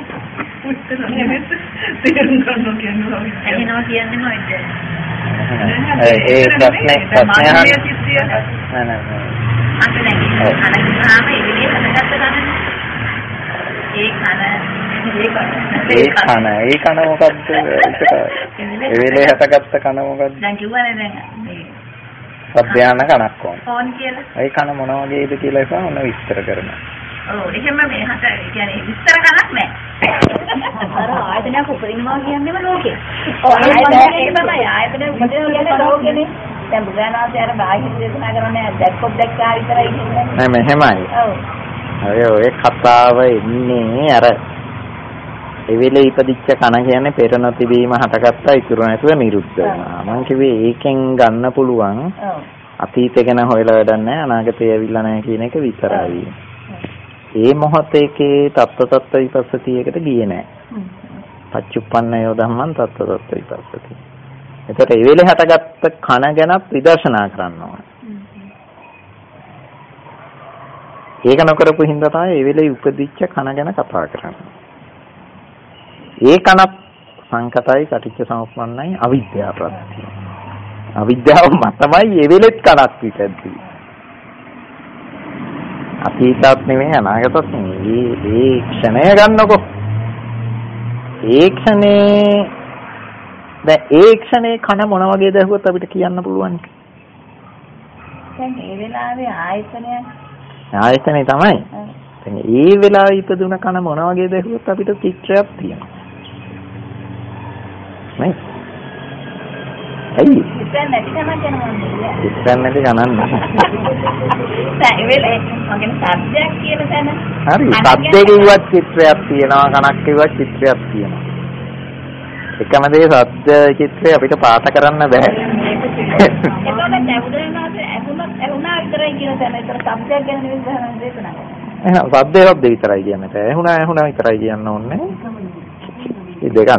තේරුම් ගන්නවා කියනවා. එහෙනවා කියන්නේම අවිද්‍යාව. ඒ ප්‍රශ්නේ ප්‍රශ්නේ නෑ නෑ අත නැහැ. අනගාම ඒ වෙලේ හැදගත්තු කන. ඒ කන ඒ කන ඒ කන මොකද්ද? ඒ වෙලේ හටගත්ත කන මොකද්ද? දැන් කිව්වනේ දැන් මේ සබ්ධාන කනක් ඕන. ෆෝන් කියලා. ඒ කන මොන වගේද කියලා එක ඔන්න විස්තර කරනවා. ඔව් එහෙම මේ හත කියන්නේ විස්තර කනක් නැහැ. අර ආයතනයක් උපදිනවා කියන්නේම ලෝකේ. ඔව් ආයතනයක් තමයි ආයතනයක් උපදිනවා කියන්නේ ලෝකෙනේ. දැන් බුදුනාසේ අර බාහිර දේශනා කරන්නේ දැක්කොත් දැක්කා විතරයි කියන්නේ. නෑ මෙහෙමයි. ඔව්. අය ඔය කතාව එන්නේ අර එවෙලේ ඉපදිච්ච කන කියන්නේ පෙර නොතිබීම හටගත්තා ඉතුරු නැතුව නිරුද්ධ වෙනවා. මම කිව්වේ ඒකෙන් ගන්න පුළුවන් අතීතය ගැන හොයලා වැඩක් නැහැ අනාගතය ඇවිල්ලා නැහැ කියන එක විතරයි. ඒ මොහොතේකේ තත්ත්ව තත්ත්ව විපස්සතියකට ගියේ නැහැ. පච්චුප්පන්නයෝ ධම්මං තත්ත්ව තත්ත්ව විපස්සති. එතකොට ඒ වෙලේ හටගත්ත කන ගැනත් විදර්ශනා කරන්න ඕනේ. ඒක නොකරපු හින්දා තමයි ඒ වෙලේ උපදිච්ච කන ගැන කතා කරන්නේ. ඒ කනත් සංකතයි කටිච්ච සමුප්පන්නයි අවිද්‍යාව ප්‍රත්‍යය. අවිද්‍යාව මතමයි ඒ වෙලෙත් කනක් විතද්දී. අතීතත් නෙමෙයි අනාගතත් නෙමෙයි. ඒ ක්ෂණය ගන්නකො. ඒ ක්ෂණේ දැන් ඒ ක්ෂණේ කන මොන වගේද ඇහුවොත් අපිට කියන්න පුළුවන්. දැන් ඒ වෙලාවේ ආයතනයක් ආයතනේ තමයි. දැන් ඒ වෙලාවේ ඉපදුන කන මොන වගේද ඇහුවොත් අපිට චිත්‍රයක් තියෙනවා. නේ? ඇයි? ඉතින් නැති කමක් යනවා. ඉතින් නැති ගණන් නෑ. දැන් ඒ වෙලේ මගෙන් සත්‍යයක් කියන තැන. හරි. සත්‍යයේ කිව්වත් චිත්‍රයක් තියෙනවා, කනක් කිව්වත් චිත්‍රයක් තියෙනවා. එකම දේ සත්‍ය චිත්‍රය අපිට පාට කරන්න බෑ. ඒකම නැවුදේනාට ඇහුණත් ඇහුණා විතරයි කියන තැන. ඒතර සත්‍යයක් ගැන නෙවෙයි දහන දේශනා කරන්නේ. එහෙනම් සද්දේ සද්ද විතරයි කියන්නේ. ඇහුණා ඇහුණා විතරයි කියන්න ඕනේ. මේ දෙකක්.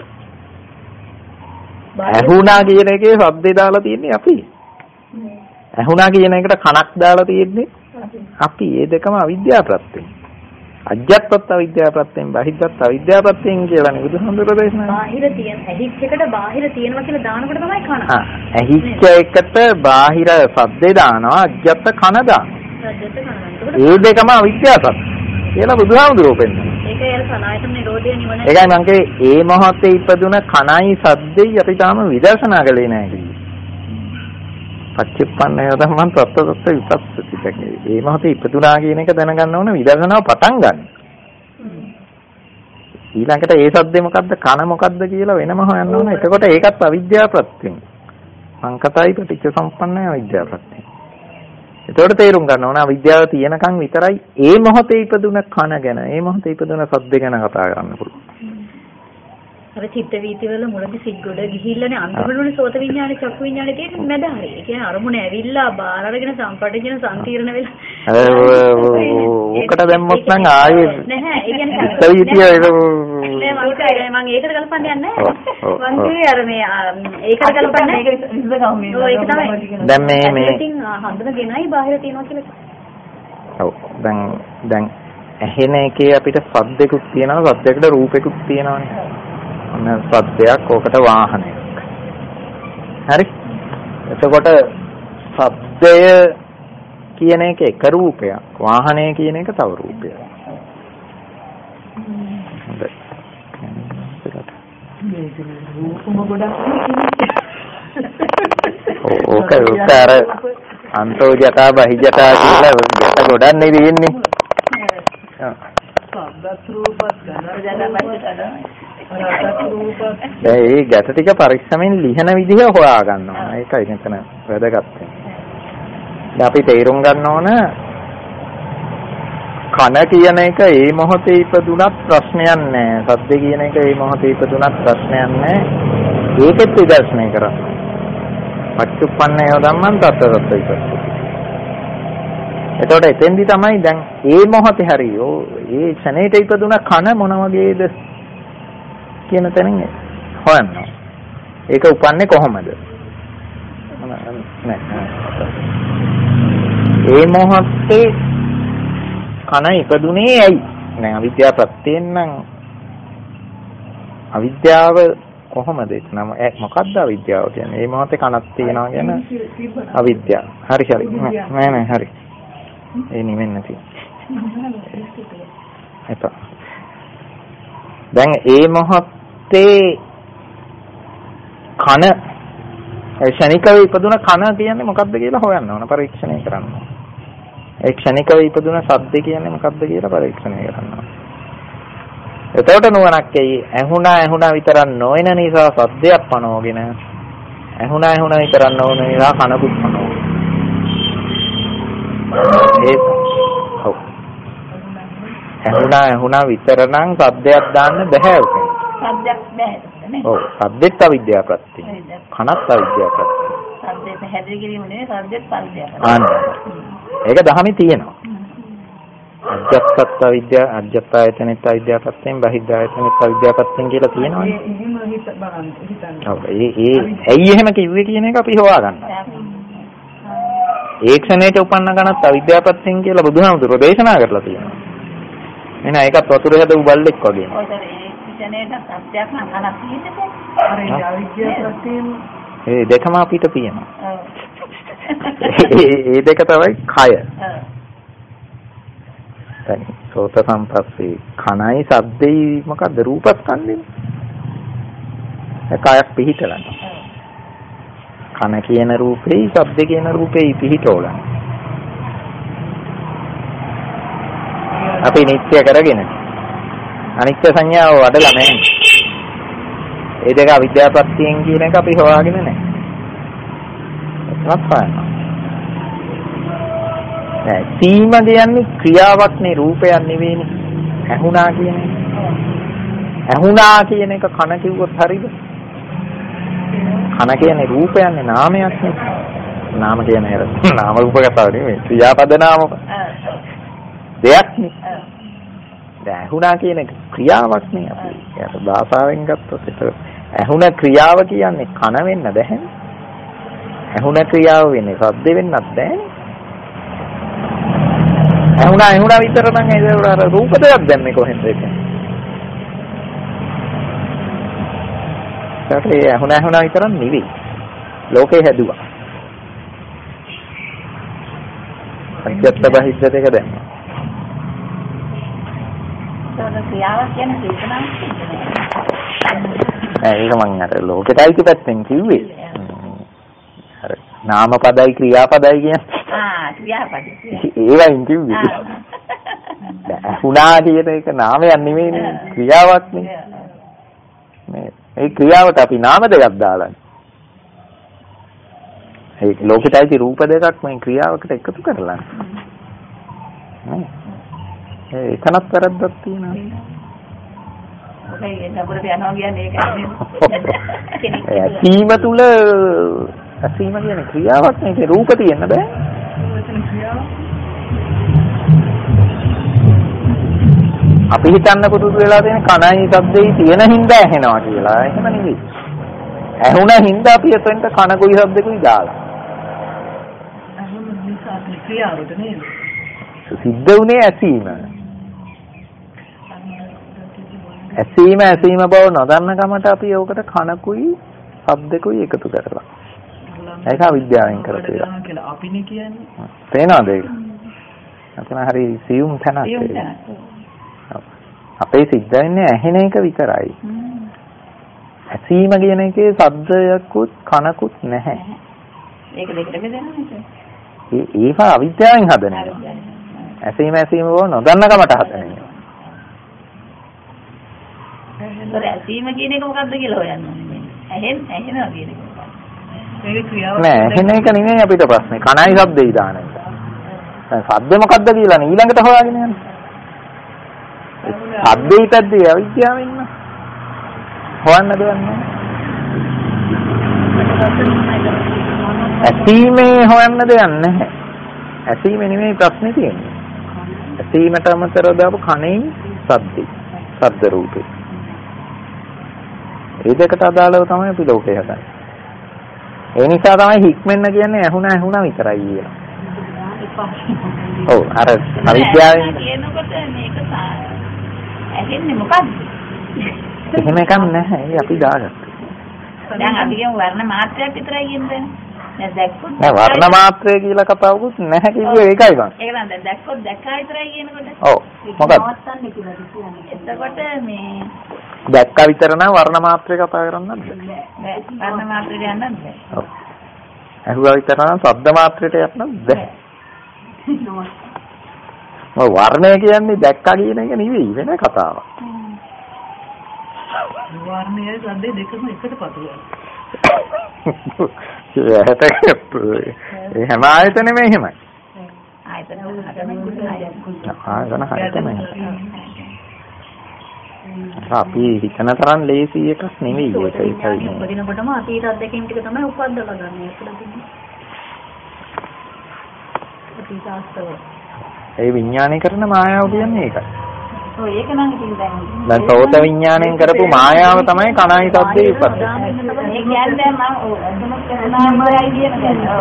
ඇහුණා කියන එකේ සද්දේ දාලා තියන්නේ අපි. ඇහුණා කියන එකට කනක් දාලා තියෙන්නේ අපි. මේ දෙකම අවිද්‍යාව ප්‍රත්‍යයෙන්. අජ්ජත්වත් අවිද්‍යාව ප්‍රත්‍යයෙන් බහිද්දත් අවිද්‍යාව ප්‍රත්‍යයෙන් කියලා නේ බුදුහාමුදුරුවෝ දේශනා. බාහිර තියෙන ඇහිච්ච එකට බාහිර තියෙනවා කියලා දානකොට තමයි කන. ආ ඇහිච්ච එකට බාහිර සද්දේ දානවා අජ්ජත් කන දානවා. ඒ දෙකම අවිද්‍යාව ප්‍රත්‍ය කියලා බුදුහාමුදුරුවෝ පෙන්නනවා. ඒකයි අර සනායතන නිරෝධය නිවන. ඒකයි මං කියේ ඒ මොහොතේ ඉපදුන කණයි සද්දෙයි අපි තාම විදර්ශනා කළේ නැහැ කිව්වේ. පච්චුප්පන්නය ධම්මං තත්ත තත්ත විපස්සති. ඒ මොහොතේ ඉපදුනා කියන එක දැනගන්න ඕන විදර්ශනාව පටන් ගන්න. ඊළඟට ඒ සද්දේ මොකද්ද කන මොකද්ද කියලා වෙනම හොයන්න ඕන. එතකොට ඒකත් අවිද්‍යාව ප්‍රත්‍යයෙන්. සංකතයි පටිච්ච සම්පන්නයි අවිද්‍යාව ප්‍රත්‍යයෙන්. එතකොට තේරුම් ගන්න ඕන අවිද්‍යාව තියෙනකන් විතරයි ඒ මොහොතේ ඉපදුන කන ගැන, ඒ මොහොතේ ඉපදුන සද්ද ගැන කතා කරන්න පුළුවන්. අර චිත්ත වීති වල මුලදී සිග්ගොඩ ගිහිල්ලානේ අන්තිමටනේ සෝත විඥානේ චක්කු විඥානේ තියෙන්නේ මැද හරිය. ඒ කියන්නේ අරමුණ ඇවිල්ලා බාර අරගෙන සම්පටිජන සංකීර්ණ වෙලා. ඔකට දැම්මොත් නම් ආයේ නැහැ. ඒ කියන්නේ චිත්ත වීතිය ඒක නෑ මම ඒකට ගලපන්න යන්නේ නැහැ. මං කිව්වේ අර මේ ඒකට ගලපන්න ඒක විසඳගමු මේ. ඔව් ඒක තමයි. දැන් මේ මේ ඉතින් හඳුනගෙනයි බාහිර තියනවා කියලා. ඔව් දැන් දැන් ඇහෙන එකේ අපිට සද්දෙකුත් තියෙනවා, සද්දයකට රූපෙකුත් තියෙනවානේ. ඔන්න සද්දයක් ඕකට වාහනයක්. හරි? එතකොට සද්දය කියන එක එක රූපයක්, වාහනය කියන එක තව රූපයක්. හොඳයි. ඕක ඕක අර අන්තෝ ජටා බහි ජටා කියලා ජට ගොඩක් නේ තියෙන්නේ. ඒ ගැට ටික පරිස්සමෙන් ලිහන විදිහ හොයා ගන්න ඕන. ඒකයි මෙතන වැදගත් වෙන්නේ. දැන් අපි තේරුම් ගන්න ඕන කන කියන එක ඒ මොහොතේ ඉපදුනත් ප්‍රශ්නයක් නැහැ. සද්ද කියන එක ඒ මොහොතේ ඉපදුනත් ප්‍රශ්නයක් නැහැ. ඒකෙත් විදර්ශනය කරන්න. පච්චුප්පන්නය ධම්මං තත්ත තත්ත විපස්සති. එතකොට එතෙන්දි තමයි දැන් ඒ මොහොතේ හරියෝ ඒ ක්ෂණයට ඉපදුන කන මොන වගේද කියන තැනින් හොයන්න. ඒක උපන්නේ කොහොමද? ඒ මොහොතේ කන ඉපදුනේ ඇයි? දැන් අවිද්‍යාව ප්‍රත්‍යයෙන් නම් අවිද්‍යාව කොහොමද ඒක නම මොකක්ද අවිද්‍යාව කියන්නේ? මේ මොහොතේ කනක් තියනවා කියන අවිද්‍යාව. හරි හරි. නෑ නෑ හරි. ඒ නිවෙන්නේ නැති. එපා. දැන් ඒ මොහොතේ කන ක්ෂණිකව ඉපදුන කන කියන්නේ මොකක්ද කියලා හොයන්න ඕන, පරීක්ෂණය කරන්න ඕන. ඒ ක්ෂණිකව ඉපදුන ශබ්ද කියන්නේ මොකක්ද කියලා පරීක්ෂණය කරන්න ඕන. එතකොට නුවණක් එයි. ඇහුණා ඇහුණා විතරක් නොවන නිසා සද්දයක් පනවගෙන ඇහුණා ඇහුණා විතරක් නොවන නිසා කනකුත් පනවන. ඒක ඔව්. ඇහුණා ඇහුණා විතර නම් සද්දයක් දාන්න බෑ උකේ. සද්දයක් බෑ නේ. ඔව් සද්දෙත් අවිද්‍යාව ප්‍රත්‍යය. කනත් අවිද්‍යාව ප්‍රත්‍යය. සද්දේ පැහැදිලි කිරීම නෙවෙයි සද්දෙත් පරිද්‍යාව. ආන්න. ඒක දහමේ තියෙනවා. අජත්තත් අවිද්‍යාව අජත්තායතනෙත් අවිද්‍යාව ප්‍රත්‍යයෙන් බහිද්ධායතනෙත් අවිද්‍යාව ප්‍රත්‍යයෙන් කියලා තියෙනවානේ. එහෙම හිත බලන්න හිතන්න. ඔව් ඒ ඒ ඇයි එහෙම කිව්වේ කියන එක අපි හොයාගන්න. ඒ ක්ෂණයට උපන්න ගණත් අවිද්‍යාව ප්‍රත්‍යයෙන් කියලා බුදුහාමුදුරුවෝ දේශනා කරලා තියෙනවා. එහෙනම් ඒකත් වතුර හැදපු බල්ලෙක් වගේ. ඔය ඒ ක්ෂණයට සත්‍යයක් නම් අනක් තියෙන්නේ. අර ඒ අවිද්‍යාව ප්‍රත්‍යයෙන් ඒ දෙකම අපිට තියෙනවා. ඔව්. ඒ දෙක තමයි කය. ඔව්. දැන් සෝත සම්පස්සේ කනයි සද්දේ මොකද්ද රූපස්කන්ධේ. ඒ කයක් පිහිටලා. කන කියන රූපේ ශබ්ද කියන රූපේ පිහිටෝලා. අපි නිත්‍ය කරගෙන අනිත්‍ය සංඥාව වඩලා නැහැ. ඒ දෙක අවිද්‍යාව ප්‍රත්‍යයෙන් කියන එක අපි හොයාගෙන නැහැ. ඒකවත් පානවා. නෑ සීම කියන්නේ ක්‍රියාවක් නේ රූපයක් නෙවෙයිනේ. ඇහුණා කියන්නේ. ඇහුණා කියන එක කන කිව්වොත් හරියද? කන කියන්නේ රූපයන්නේ නාමයක් නේ. නාම කියන්නේ නාම රූප කතාව නෙවෙයි. ක්‍රියාපද නාම. දෙයක් නේ. දැන් ඇහුණා කියන එක ක්‍රියාවක් නේ අපි. ඒක භාෂාවෙන් ගත්තොත් ඒක ඇහුණ ක්‍රියාව කියන්නේ කන වෙන්න බැහැ. ඇහුණ ක්‍රියාව වෙන්නේ ශබ්ද වෙන්නත් බැහැ. ඇහුණා ඇහුණා විතර නම් ඒ අර රූප දෙයක් දැම්මේ කොහෙන්ද ඒක? ඒකේ ඇහුණා ඇහුණා විතරක් නෙවෙයි. ලෝකේ හැදුවා. අජත්ත බහිද්ද දෙක දැම්මා. ඒක ක්‍රියාවක් කියන්නේ චේතනාවක් කියන්නේ. ඒක මම අර ලෝකෙටයි පැත්තෙන් කිව්වේ. අර නාමපදයි ක්‍රියාපදයි කියන්නේ. ආ ක්‍රියාපදයි. ඒවයින් කිව්වේ. ඇහුණා කියන එක නාමයක් නෙමෙයිනේ ක්‍රියාවක් නේ. මේ ඒ ක්‍රියාවට අපි නාම දෙකක් දාලානේ. ඒ ලෝකෙටයි රූප දෙකක් මේ ක්‍රියාවකට එකතු කරලා. නේ. ඒ එතනත් වැරද්දක් තියෙනවා. ඔකයි නබුරට යනවා කියන්නේ ඒකයි. ඇසීම තුල ඇසීම කියන්නේ ක්‍රියාවක් නේ. රූප තියෙන්න බෑ. අපි හිතන්න පුදුදු වෙලා තියෙන කණයි ශබ්දෙයි තියෙන හින්දා ඇහෙනවා කියලා. එහෙම නෙවෙයි. ඇහුණ හින්දා අපි එතෙන්ට කනකුයි ශබ්දකුයි දාලා. අහුන නිසා ක්‍රියාවට නේද? සිද්ධ උනේ ඇසීම. ඇසීම ඇසීම බව නොදන්න කමට අපි ඕකට කනකුයි ශබ්දකුයි එකතු කරලා. ඒක අවිද්‍යාවෙන් කරපු එක. අපිනේ කියන්නේ. තේනවද ඒක? අතන හරි සියුම් තැනක්. අපේ සිද්ධ වෙන්නේ ඇහෙන එක විතරයි. ඇසීම කියන එකේ ශබ්දයක්වත් කනකුත් නැහැ. ඒක දෙකට බෙදෙනවා. ඒ ඒක අවිද්‍යාවෙන් හදන එක. ඇසීම ඇසීම බව නොදන්න කමට හදන එක. ඒතර ඇසීම කියන එක මොකක්ද කියලා හොයන්න ඕනේ. ඇහෙන් ඇහෙනවා කියන එක. ඒක ක්‍රියාව නෑ ඇහෙන එක නෙමෙයි අපිට ප්‍රශ්නේ. කණයි ශබ්දෙයි දාන එක. දැන් ශබ්ද මොකක්ද කියලා ඊළඟට හොයාගෙන යන්න. ශබ්දෙයි පැද්දේ අවිද්‍යාවෙන් න. හොයන්න දෙයක් නෑ. ඇසීමේ හොයන්න දෙයක් නැහැ. ඇසීමේ නෙමෙයි ප්‍රශ්නේ තියෙන්නේ. ඇසීමට අමතරව දාපු කණේ ශබ්දේ. ශබ්ද රූපේ. ඒ දෙකට අදාළව තමයි අපි ලෝකේ හදන්නේ. ඒ නිසා තමයි හික්මෙන්න කියන්නේ ඇහුණ ඇහුණ විතරයි කියලා. ඔව් අර අවිද්‍යාවෙන් කියනකොට මේක ඇහෙන්නේ මොකද්ද? එහෙම එකක් නැහැ. ඒ අපි දාගත්තා. දැන් අපි කියමු වර්ණ මාත්‍රයක් විතරයි කියන්නේ. දැන් දැක්කොත් නෑ වර්ණ මාත්‍රය කියලා කතාවකුත් නැහැ කිව්වේ ඒකයි මම. ඒක නම් දැන් දැක්කොත් දැක්කා විතරයි කියනකොට. ඔව් මොකක්ද? නවත්තන්නේ කියලා කියන්නේ. එතකොට මේ දැක්කා විතර නම් වර්ණ මාත්‍රය කතා කරන්නත් බෑ. බෑ වර්ණ මාත්‍රයට යන්නත් බෑ. ඔව්. ඇහුවා විතර නම් ශබ්ද මාත්‍රයට යන්නත් බෑ. ඔව් වර්ණය කියන්නේ දැක්කා කියන එක නෙවෙයි වෙන කතාවක්. වර්ණයයි ශබ්දේ දෙකම එකට පතුරනවා. ඒකට ඒ හැම ආයතනෙම එහෙමයි. ආයතන හතරක් ආයතන හතරම. අපි හිතන තරම් ලේසි එකක් නෙවෙයි ඒක ඒකයි. උපදිනකොටම අතීත අත්දැකීම් ටික තමයි උපද්දලා ගන්න. ඒක තමයි. ඒ විඥානීකරණ මායාව කියන්නේ ඒකයි. ඔව් ඒක නම් ඉතින් දැන් දැන් සෝත විඥාණයෙන් කරපු මායාව තමයි කණයි සද්දේ උපත්. ඒ කියන්නේ මම අදමක් කියනවා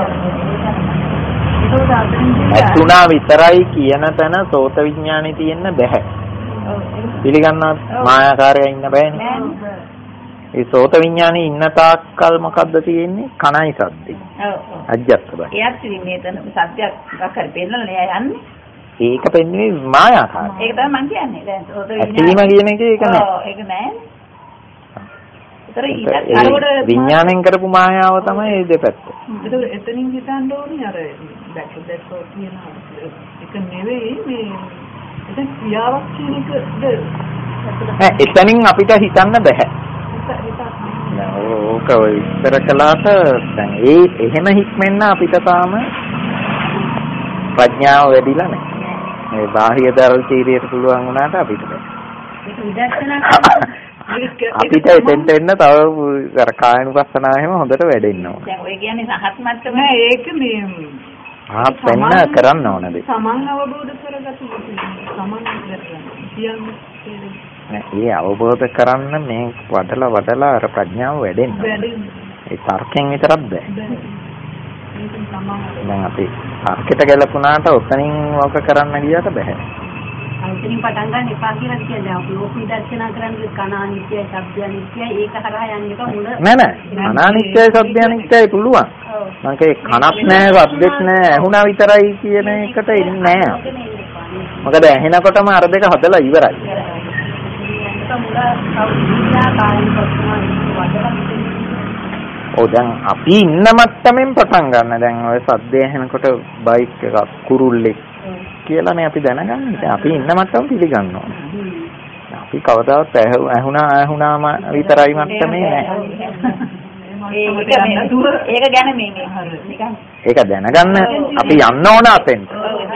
ඇතුණා විතරයි කියන තැන සෝත විඥානේ තියෙන්න බෑ. පිළිගන්නවත් මායාකාරය ඉන්න බෑනේ. ඒ සෝත විඥානේ ඉන්න තාක්කල් මොකද්ද තියෙන්නේ? කණයි සද්දේ. ඔව් ඔව්. අජ්ජත් බෑ. එයාත් ඉන්නේ එතන සත්‍යයක් අකර පෙන්නලා යන්නේ. ඒක පෙන්න්නේ මායාකාරය. ඒක තමයි මම කියන්නේ. දැන් සෝත විඥාන කියන එක ඒක නෑ. ඔව් ඒක නෑ. ඒතර විඥාණයෙන් කරපු මායාව තමයි මේ දෙපැත්ත. ඒක එතනින් හිතන්න ඕනේ අර දැක්ක දැක්කෝ කියන එක නෙවෙයි මේ ඒක ක්‍රියාවක් කියන එකද නෑ එතනින් අපිට හිතන්න බෑ. ඕක ඔය ඉස්සර කළාට දැන් ඒ එහෙම හික්මෙන්න අපිට තාම ප්‍රඥාව වැඩිලා නැහැ. මේ බාහිර දර්ශීරියට පුළුවන් වුණාට අපිට බෑ. ඒක විදර්ශනා අපිට එතෙන්ට එන්න තව අර කායනුපස්සනාව එහෙම හොඳට වැඩෙන්න ඕන. දැන් ඔය කියන්නේ රහත් මට්ටම නෑ ඒක මේ රහත් වෙන්න කරන්න ඕනද? සමන් අවබෝධ කරගත්තු සමන් කියන්නේ නෑ ඒ අවබෝධ කරන්න මේ වඩලා වඩලා අර ප්‍රඥාව වැඩෙන්න. ඒ තර්කයෙන් විතරක් බෑ. දැන් අපි තර්කයට ගැලපුණාට ඔතනින් වක කරන්න ගියාට බෑ. අන්තිම පටන් ගන්න එපා කියලා කියන්නේ අපි ඕක විදර්ශනා කරන්නේ කන අනිත්‍යයි, ශබ්ද අනිත්‍යයි, ඒක හරහා යන්න එක මුල නෑ නෑ කන අනිත්‍යයි, ශබ්ද අනිත්‍යයි පුළුවන්. මම කියේ කනක් නෑ, ශබ්දෙත් නෑ, ඇහුණා විතරයි කියන එකට එන්නේ නෑ. මොකද ඇහෙනකොටම අර දෙක හදලා ඉවරයි. ඔව් දැන් අපි ඉන්න මට්ටමින් පටන් ගන්න. දැන් ඔය සද්දය ඇහෙනකොට බයික් එකක් කුරුල්ලෙක් කියලානේ අපි දැනගන්නේ. දැන් අපි ඉන්න මට්ටම පිළිගන්න ඕනේ. අපි කවදාවත් ඇහුණා ඇහුණාම විතරයි මට්ටමේ නෑ. ඒක ගැන මේ නිකන් ඒක දැනගන්න අපි යන්න ඕන අතෙන්ට.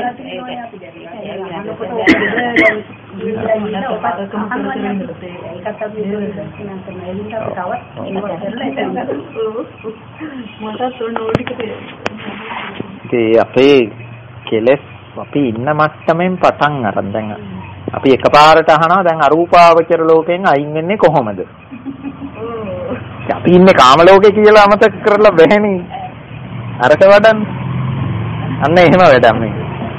ඒ අපේ කෙලෙස් අපි ඉන්න මට්ටමින් පටන් අරන් දැන් අපි එකපාරට අහනවා දැන් අරූපාවචර ලෝකයෙන් අයින් වෙන්නේ කොහොමද? අපි ඉන්නේ කාම ලෝකේ කියලා අමතක කරලා බැහැනේ. අරට වඩන්න. අන්න එහෙම වැඩක් මේ.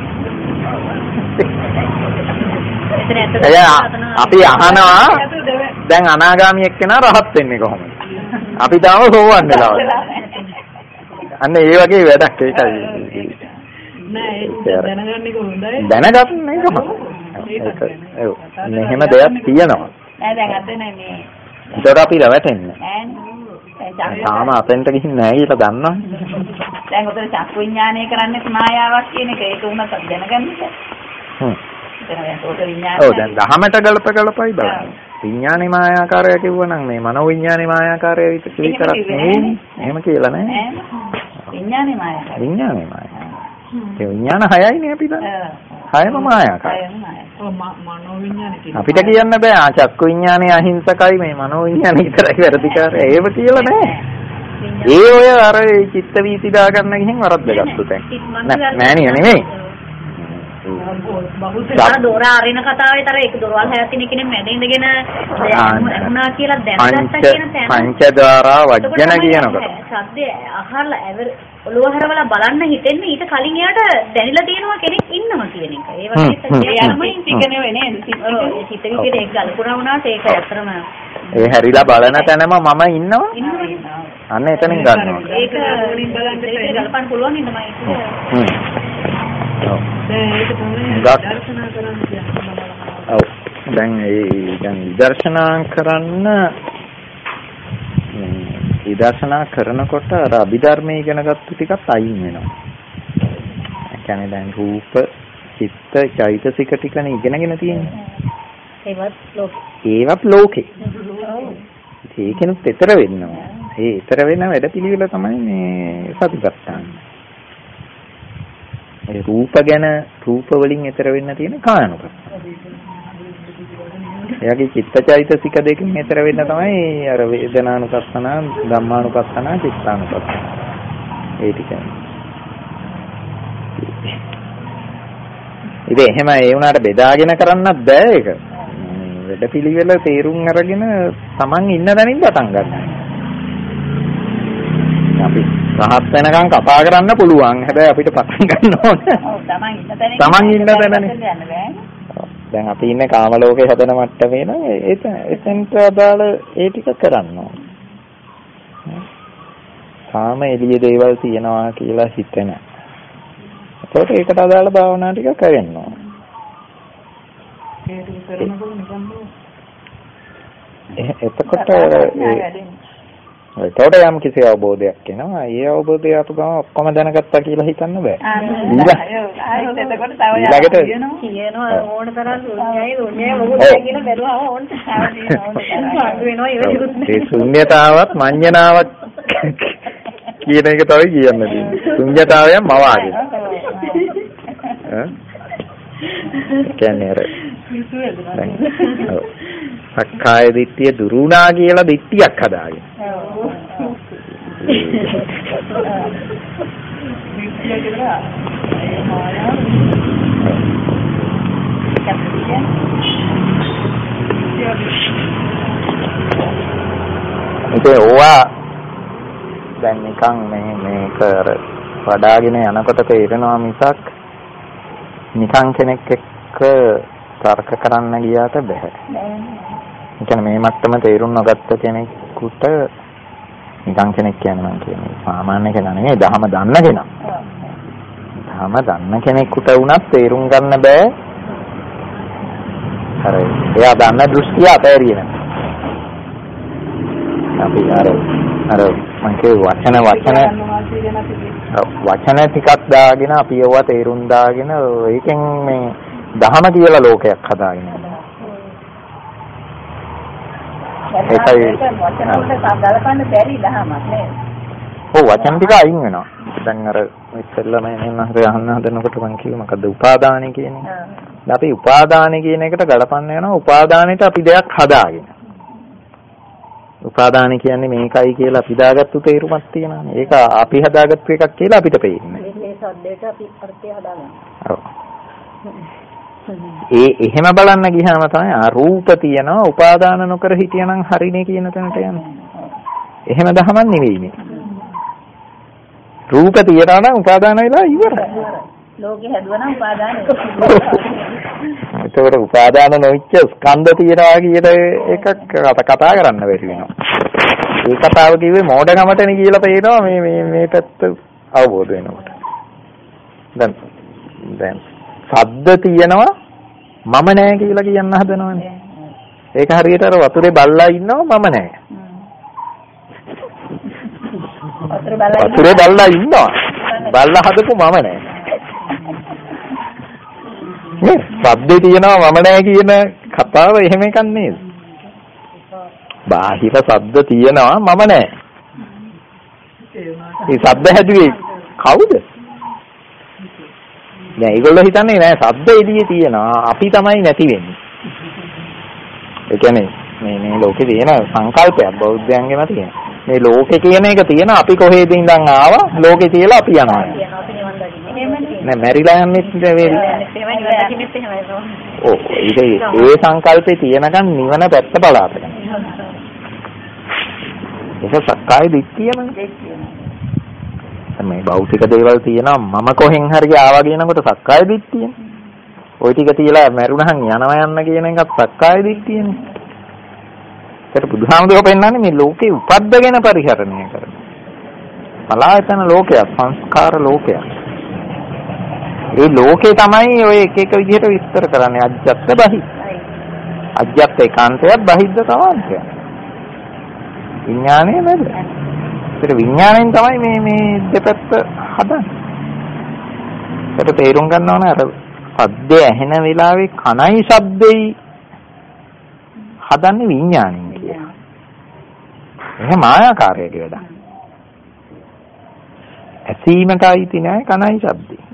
අපි අහනවා දැන් අනාගාමී එක්කෙනා රහත් වෙන්නේ කොහොමද? අපි තාම සෝවන් වෙලා. අන්න ඒ වගේ වැඩක් ඒකයි. නෑ ඒක දැනගන්න එක හොඳයි. දැනගන්න එක හොඳයි. ඒක මෙහෙම දෙයක් තියෙනවා. නෑ දැන් අද නේ මේ ඒකට අපි රැවටෙන්නේ. තාම අතෙන්ට ගිහින් නැහැ කියලා දන්නවා. දැන් උතන චක්කු විඥානය කරන්නේ මායාවක් කියන එක ඒක උනත් දැනගන්න. හ්ම්. ඔව් දැන් දහමට ගලප ගලපයි බලන්න. විඥානේ මායාකාරය කිව්වනම් මේ මනෝ විඥානේ මායාකාරය විතරක් නෙවෙයි. එහෙම කියලා නෑ. විඥානේ මායාකාරය. විඥානේ මායාකාරය. ඒ විඥාන හයයිනේ අපි දන්නේ. හයම මායාකාරයි. ඔව් මනෝ විඥානේ කියන්නේ. අපිට කියන්න බෑ ආ චක්කු විඥානේ අහිංසකයි මේ මනෝ විඥානේ විතරයි වැරදිකාරය. ඒව කියලා නෑ. ඒ ඔය අර චිත්ත වීති දාගන්න ගිහින් වරද්දගත්තු තැන්. නෑ නේ නෙමෙයි. බහුතර දොර අරින කතාවේතර ඒක දොරවල් හැරතින කෙනෙක් මැද ඉඳගෙන වුණා කියලා දැනගත්තා කියන තැන පංචදාරා වජ්ජන කියනකොට සද්ද අහලා ඇවර ඔළුව හරවලා බලන්න හිතෙන්නේ ඊට කලින් එයාට දැනිලා තියෙනවා කෙනෙක් ඉන්නවා කියන එක. ඒ වගේ යනමයි තිකනේ නේද? සිත විදිහට ඒක ගලපුණා වුණාට ඒක ඇත්තටම ඒ හැරිලා බලන තැනම මම ඉන්නවා. අන්න එතනින් ගන්නවා. ඒක වලින් බලන්න ඒක ගලපන්න පුළුවන් නේද මම හ්ම්. ඔව්. දර්ශනා කරන්න කියන්නේ. ඔව්. දැන් ඒ දැන් විදර්ශනා කරන්න විදර්ශනා කරනකොට අර අභිධර්මයේ ඉගෙන ගත්ත ටිකත් අයින් වෙනවා. ඒ කියන්නේ දැන් රූප, චිත්ත, චෛතසික ටිකනේ ඉගෙනගෙන තියෙන්නේ. ඒවත් ලෝකේ. ඒවත් ලෝකේ. ඒකෙනුත් ඈතර වෙන්නවා. ඒ ඈතර වෙන වැඩපිළිවෙල තමයි මේ සතිපට්ඨාන. ඒ රූප ගැන රූප වලින් ඈතර වෙන්න තියෙන කායනුපස්සන. එයාගේ චිත්තචෛතසික දෙකෙන් ඈතර වෙන්න තමයි අර වේදනානුපස්සන, ධම්මානුපස්සන, චිත්තානුපස්සන. ඒ ටික. ඉතින් එහෙම ඒ වුණාට බෙදාගෙන කරන්නත් බෑ ඒක. වැඩපිළිවෙල තේරුම් අරගෙන Taman ඉන්න තැනින් පටන් ගන්න. අපි රහත් වෙනකන් කතා කරන්න පුළුවන්. හැබැයි අපිට පටන් ගන්න ඕනේ. ඔව් Taman ඉන්න තැනින් Taman ඉන්න තැනනේ. දැන් අපි ඉන්නේ කාම ලෝකේ හදන මට්ටමේ නම් ඒක එතෙන්ට අදාළ ඒ ටික කරන්න ඕනේ. කාම එළිය දේවල් තියනවා කියලා හිතෙන. ඒකට ඒකට අදාළ භාවනා ටික කරන්න ඕනේ. එතකොට ඒකට යම් කිසි අවබෝධයක් එනවා. ඒ අවබෝධය අපු ගම ඔක්කොම දැනගත්තා කියලා හිතන්න බෑ. එතකොට තව ඊළඟට කියනවා ඕන තරම් ශුන්‍යයි ශුන්‍යයි මොකද කියලා බැලුවා ඕන වෙනවා ඒ ශුන්‍යතාවත් මඤ්ඤණාවක් කියන එක තමයි කියන්න තියෙන්නේ. ශුන්‍යතාවයන් මවාගෙන. ඈ කියන්නේ අර සක්කාය දිට්ඨිය දුරුණා කියලා දිට්ඨියක් හදාගෙන. ඉතින් ඕවා දැන් නිකන් මේ මේක අර වඩාගෙන යනකොට තේරෙනවා මිසක් නිකන් කෙනෙක් එක්ක තර්ක කරන්න ගියාට බෑ. ඒ කියන්නේ මේ මට්ටම තේරුම් නොගත්ත කෙනෙකුට නිකන් කෙනෙක් කියන්නේ මම කියන්නේ සාමාන්‍ය කෙනා නෙවෙයි දහම දන්න කෙනා. දහම දන්න කෙනෙකුට වුණත් තේරුම් ගන්න බෑ. අර එයා දන්න දෘෂ්ටිය අතහැරියේ නැහැ. අපි අර අර මම කිය වචන වචන වචන ටිකක් දාගෙන අපි ඒවා තේරුම් දාගෙන ඒකෙන් මේ දහම කියලා ලෝකයක් හදාගෙන ඒකයි වචන වලට ගලපන්න බැරි දහමක් නේද? ඔව් වචන ටික අයින් වෙනවා. දැන් අර ඉස්සෙල්ලාම එන්න හරි අහන්න හදනකොට මම කිව්ව මොකද්ද උපාදානය කියන්නේ? දැන් අපි උපාදානය කියන එකට ගලපන්න යනවා උපාදානෙට අපි දෙයක් හදාගෙන. උපාදානය කියන්නේ මේකයි කියලා අපි දාගත්තු තේරුමක් තියෙනවානේ. ඒක අපි හදාගත්තු එකක් කියලා අපිට පේන්නේ. මේ සද්දයට අපි අර්ථය හදාගන්නවා. ඔව්. ඒ එහෙම බලන්න ගියාම තමයි ආ රූප තියෙනවා උපාදාන නොකර හිටියනම් හරිනේ කියන තැනට යන්නේ. එහෙම දහමක් නෙවෙයි මේ. රූප තියනවා නම් උපාදාන වෙලා ඉවරයි. ලෝකේ හැදුවනම් උපාදාන ඒතකොට උපාදාන නොවිච්ච ස්කන්ධ තියනවා කියන එකක් කතා කරන්න බැරි වෙනවා. ඒ කතාව කිව්වේ මෝඩකමටනේ කියලා පේනවා මේ මේ මේ පැත්ත අවබෝධ වෙනකොට. දැන් දැන් සද්ද තියනවා මම නෑ කියලා කියන්න හදනවනේ. ඒක හරියට අර වතුරේ බල්ලා ඉන්නවා මම නෑ. වතුරේ බල්ලා ඉන්නවා. බල්ලා හදපු මම නෑ. මේ සද්දේ තියනවා මම නෑ කියන කතාව එහෙම එකක් නේද? බාහිර සද්ද තියනවා මම නෑ. ඒ සද්ද හැදුවේ කවුද? දැන් ඒගොල්ලෝ හිතන්නේ නෑ සද්ද එළියේ තියනවා අපි තමයි නැති වෙන්නේ. ඒ කියන්නේ මේ මේ ලෝකේ තියෙන සංකල්පයක් බෞද්ධයන්ගෙම තියෙන. මේ ලෝකේ කියන එක තියෙන අපි කොහෙද ඉඳන් ආවා ලෝකේ තියලා අපි යනවා. නෑ මැරිලා යන්නෙත් නෙවෙයි. ඔව් ඒක ඒ සංකල්පේ තියෙනකන් නිවන පැත්ත බලාපෑම. ඒක සක්කාය දිට්ඨියමනේ. මේ භෞතික දේවල් තියෙනවා මම කොහෙන් හරි ආවා කියනකොට සක්කාය දිට්ඨියනේ. ওই ටික තියලා මැරුණහන් යනවා යන්න කියන එකත් සක්කාය දිට්ඨියනේ. ඒකට බුදුහාමුදුරුවෝ පෙන්නන්නේ මේ ලෝකේ උපද්දගෙන පරිහරණය කරන. පලායතන ලෝකයක් සංස්කාර ලෝකයක්. ඒ ලෝකේ තමයි ඔය එක එක විදිහට විස්තර කරන්නේ අජ්ජත් බහි. අජ්ජත් ඒකාන්තයක් බහිද්ද තවාන්තයක්. විඥානය නේද? ඒක විඥාණයෙන් තමයි මේ මේ දෙපැත්ත හදන්නේ. ඒක තේරුම් ගන්න ඕන අර සද්දේ ඇහෙන වෙලාවේ කනයි ශබ්දෙයි හදන්නේ විඥාණයෙන් කියලා. එහෙම මායාකාරයක වැඩක්. ඇසීමටයි තියන්නේ කනයි ශබ්දේ.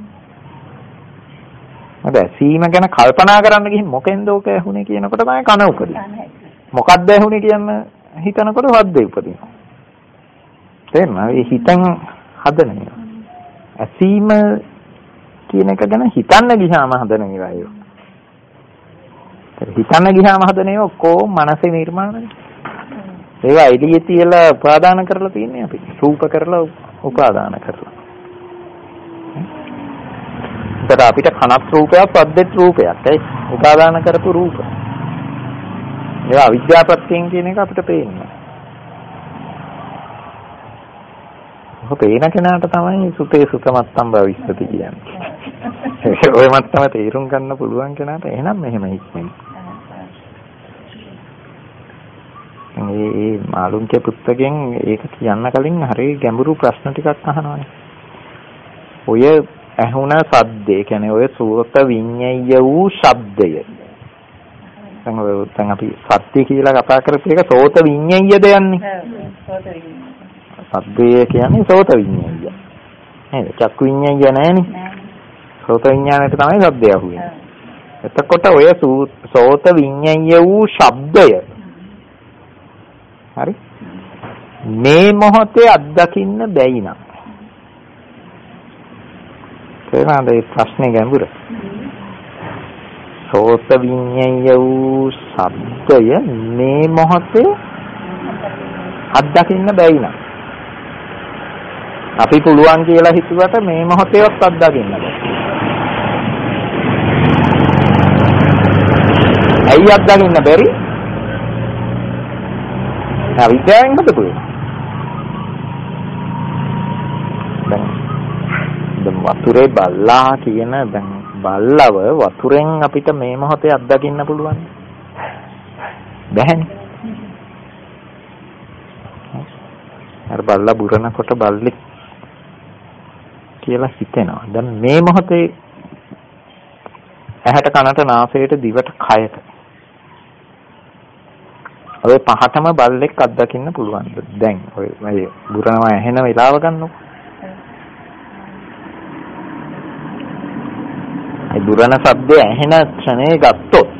මම ඇසීම ගැන කල්පනා කරන්න ගිහින් මොකෙන්ද ඕක ඇහුනේ කියනකොට තමයි කන උපදින්නේ. මොකක්ද ඇහුනේ කියන හිතනකොට ශබ්දේ උපදිනවා. තේරෙනවද? මේ හිතෙන් හදන ඒවා. ඇසීම කියන එක ගැන හිතන්න ගියාම හදන ඒවා ඒක. හිතන්න ගියාම හදන ඒවා ඔක්කොම මනසේ නිර්මාණය. ඒවා එළියේ තියලා උපාදාන කරලා තියන්නේ අපි. රූප කරලා උපාදාන කරලා. ඒකට අපිට කනත් රූපයක්, සද්දෙත් රූපයක්. ඒ උපාදාන කරපු රූප. ඒවා අවිද්‍යාවපත්යෙන් කියන එක අපිට පේන්නේ. පේන කෙනාට තමයි සුතේ සුතමත්තම් භවිස්සති කියන්නේ. ඔය මත්තම තේරුම් ගන්න පුළුවන් කෙනාට එහෙනම් මෙහෙම හික්මෙන්නේ. මේ මේ මාළුන්ගේ පුත්තගෙන් ඒක කියන්න කලින් හරි ගැඹුරු ප්‍රශ්න ටිකක් අහනවානේ. ඔය ඇහුණ සද්දේ කියන්නේ ඔය සෝත විඤ්ඤය වූ ශබ්දය. දැන් ඔය දැන් අපි සත්‍ය කියලා කතා කරපු එක සෝත විඤ්ඤයද යන්නේ. සෝත විඤ්ඤය. සබ්දය කියන්නේ සෝත විඤ්ඤාණය. නේද? චක්කු විඤ්ඤාණය නෑනේ. සෝත විඤ්ඤාණයට තමයි ශබ්දය අහුවෙන්නේ. එතකොට ඔය සෝත විඤ්ඤාණය වූ ශබ්දය. හරි? මේ මොහොතේ අත්දකින්න බැයි නම්. තේරෙනවද මේ ප්‍රශ්නේ ගැඹුර? සෝත විඤ්ඤාණය වූ ශබ්දය මේ මොහොතේ අත්දකින්න බැයි නම්. අපි පුළුවන් කියලා හිතුවට මේ මොහොතේවත් අත්දකින්න බෑ. ඇයි අත්දකින්න බැරි? අවිද්‍යාවෙන් හදපු එක. දැන් දැන් වතුරේ බල්ලා කියන දැන් බල්ලව වතුරෙන් අපිට මේ මොහොතේ අත්දකින්න පුළුවන්. බැහැනේ. අර බල්ලා බුරනකොට බල්ලෙක් කියලා හිතෙනවා. දැන් මේ මොහොතේ ඇහැට කනට නාසයට දිවට කයට ඔය පහටම බල්ලෙක් අත්දකින්න පුළුවන්ද? දැන් ඔය මේ බුරනවා ඇහෙන වෙලාව ගන්නකො. ඒ බුරන ශබ්දය ඇහෙන ක්ෂණේ ගත්තොත්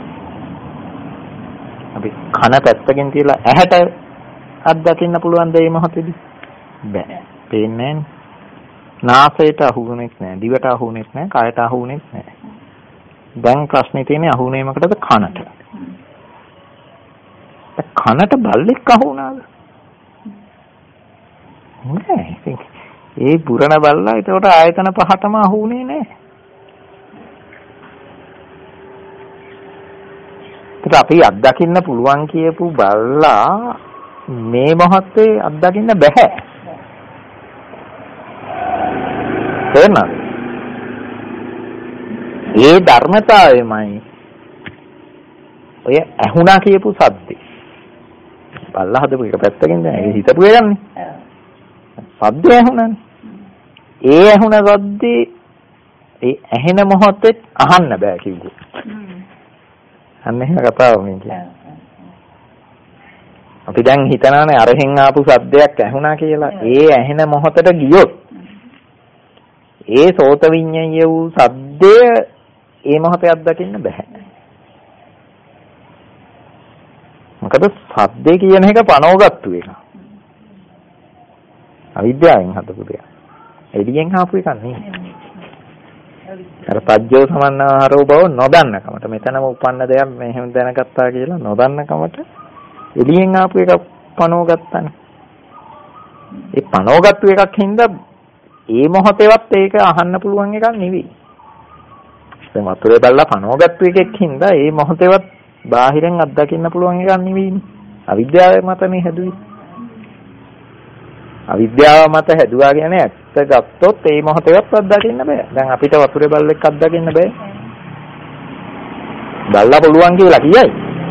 අපි කන පැත්තකින් තියලා ඇහැට අත්දකින්න පුළුවන්ද මේ මොහොතේදී? බෑ. පේන්නේ නැහැ. නාසයට අහුුනෙත් නැහැ, දිවට අහුුනෙත් නැහැ, කයට අහුුනෙත් නැහැ. දැන් ප්‍රශ්නේ තියෙන්නේ අහුුනේ මොකටද? කනට. කනට බල්ලෙක් අහුුණාද? නෑ. ඉතින් ඒ බුරණ බල්ලා ඒකට ආයතන පහටම අහුුනේ නැහැ. ඒක අපි අත්දකින්න පුළුවන් කියපු බල්ලා මේ මොහොතේ අත්දකින්න බෑ. තේරෙනවද? ඒ ධර්මතාවයමයි ඔය ඇහුණා කියපු සද්දේ. බල්ලා හදපු එක පැත්තකින් දැන් ඒක හිතපු එකන්නේ. සද්දේ ඇහුණානේ. ඒ ඇහුණ සද්දේ ඒ ඇහෙන මොහොතේ අහන්න බෑ කිව්වෝ. අන්න එහෙම කතාවක් මේ කියන්නේ. අපි දැන් හිතනවානේ අරහෙන් ආපු සද්දයක් ඇහුණා කියලා. ඒ ඇහෙන මොහොතට ගියොත් ඒ සෝත විඤ්ඤාය වූ සද්දය ඒ මොහොතේ අත්දකින්න බෑ. මොකද සද්දේ කියන එක පනවගත්තු එක. අවිද්‍යාවෙන් හදපු දෙයක්. එළියෙන් ආපු එකක් නෙවෙයි. අර පජ්ජෝ සමන්නාහාරෝ බව නොදන්නකමට මෙතනම උපන්න දෙයක් මෙහෙම දැනගත්තා කියලා නොදන්නකමට එළියෙන් ආපු එක පනවගත්තානේ. ඒ පනවගත්තු එකක් හින්දා ඒ මොහොතේවත් ඒක අහන්න පුළුවන් එකක් නෙවෙයි. දැන් වතුරේ බල්ලා පනවගත්තු එකෙක් හින්දා ඒ මොහොතේවත් බාහිරෙන් අත්දකින්න පුළුවන් එකක් නෙවෙයිනේ. අවිද්‍යාව මතනේ හැදුවේ. අවිද්‍යාව මත හැදුවා කියන්නේ ඇත්ත ගත්තොත් ඒ මොහොතේවත් අත්දකින්න බෑ. දැන් අපිට වතුරේ බල්ලෙක් අත්දකින්න බෑ. බල්ලා පුළුවන් කියලා කියයි.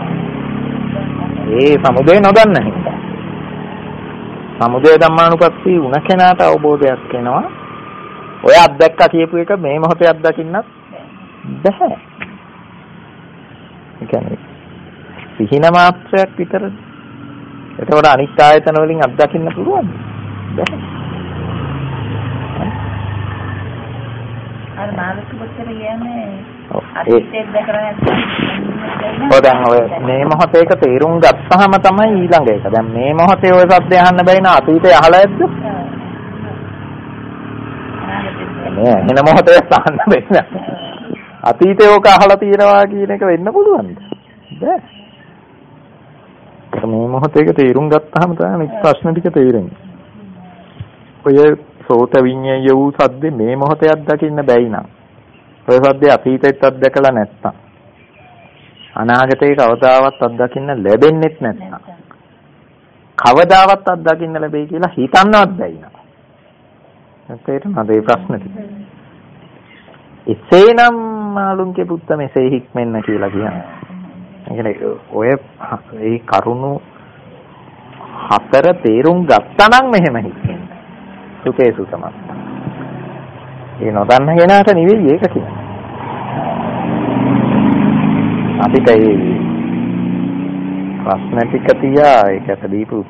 ඒ සමුදේ නොදන්න හින්දා. සමුදය ධම්මානුපස්සී වුණ කෙනාට අවබෝධයක් වෙනවා. ඔය අත්දැක්කා කියපු එක මේ මොහොතේ අත්දකින්නත් බෑ. ඒ කියන්නේ සිහින මාත්‍රයක් විතර. ඒතකොට අනිත් ආයතන වලින් අත්දකින්න පුළුවන්ද? බෑ. අර මානසික පුතේ කියන්නේ අතීතයේ දැකලා නැත්නම් ඔය දැන් ඔය මේ මොහොතේක තේරුම් ගත්තාම තමයි ඊළඟ එක. දැන් මේ මොහොතේ ඔය සද්ද අහන්න බැරි නා අතීතේ අහලා ඇද්ද? නෑ එන මොහොතේ අහන්න බැරි නා. අතීතේ ඔක අහලා තියෙනවා කියන එක වෙන්න පුළුවන්ද? බෑ. මේ මොහොතේක තේරුම් ගත්තාම තමයි මේ ප්‍රශ්න ටික තේරෙන්නේ. ඔය සෝත විඤ්ඤාය වූ සද්දේ මේ මොහොතේ අත්දකින්න බැයි නම් ඔය සද්දේ අතීතෙත් අත්දකලා නැත්තම් අනාගතේ කවදාවත් අත්දකින්න ලැබෙන්නෙත් නැත්තම් කවදාවත් අත්දකින්න ලැබෙයි කියලා හිතන්නවත් බැයි නම. තේරෙනවද මේ ප්‍රශ්නේ? එසේනම් මාළුන්ගේ පුත්ත මෙසේ හික්මෙන්න කියලා කියනවා. ඒ කියන්නේ ඔය ඒ කරුණු හතර තේරුම් ගත්තා නම් මෙහෙම හික්මෙන්න. සුඛේ සුතමත්. ඒ නොදන්න කෙනාට නෙවෙයි ඒක කියන්නේ. අපිට ඒ ප්‍රශ්න ටික තියා ඒකට දීපු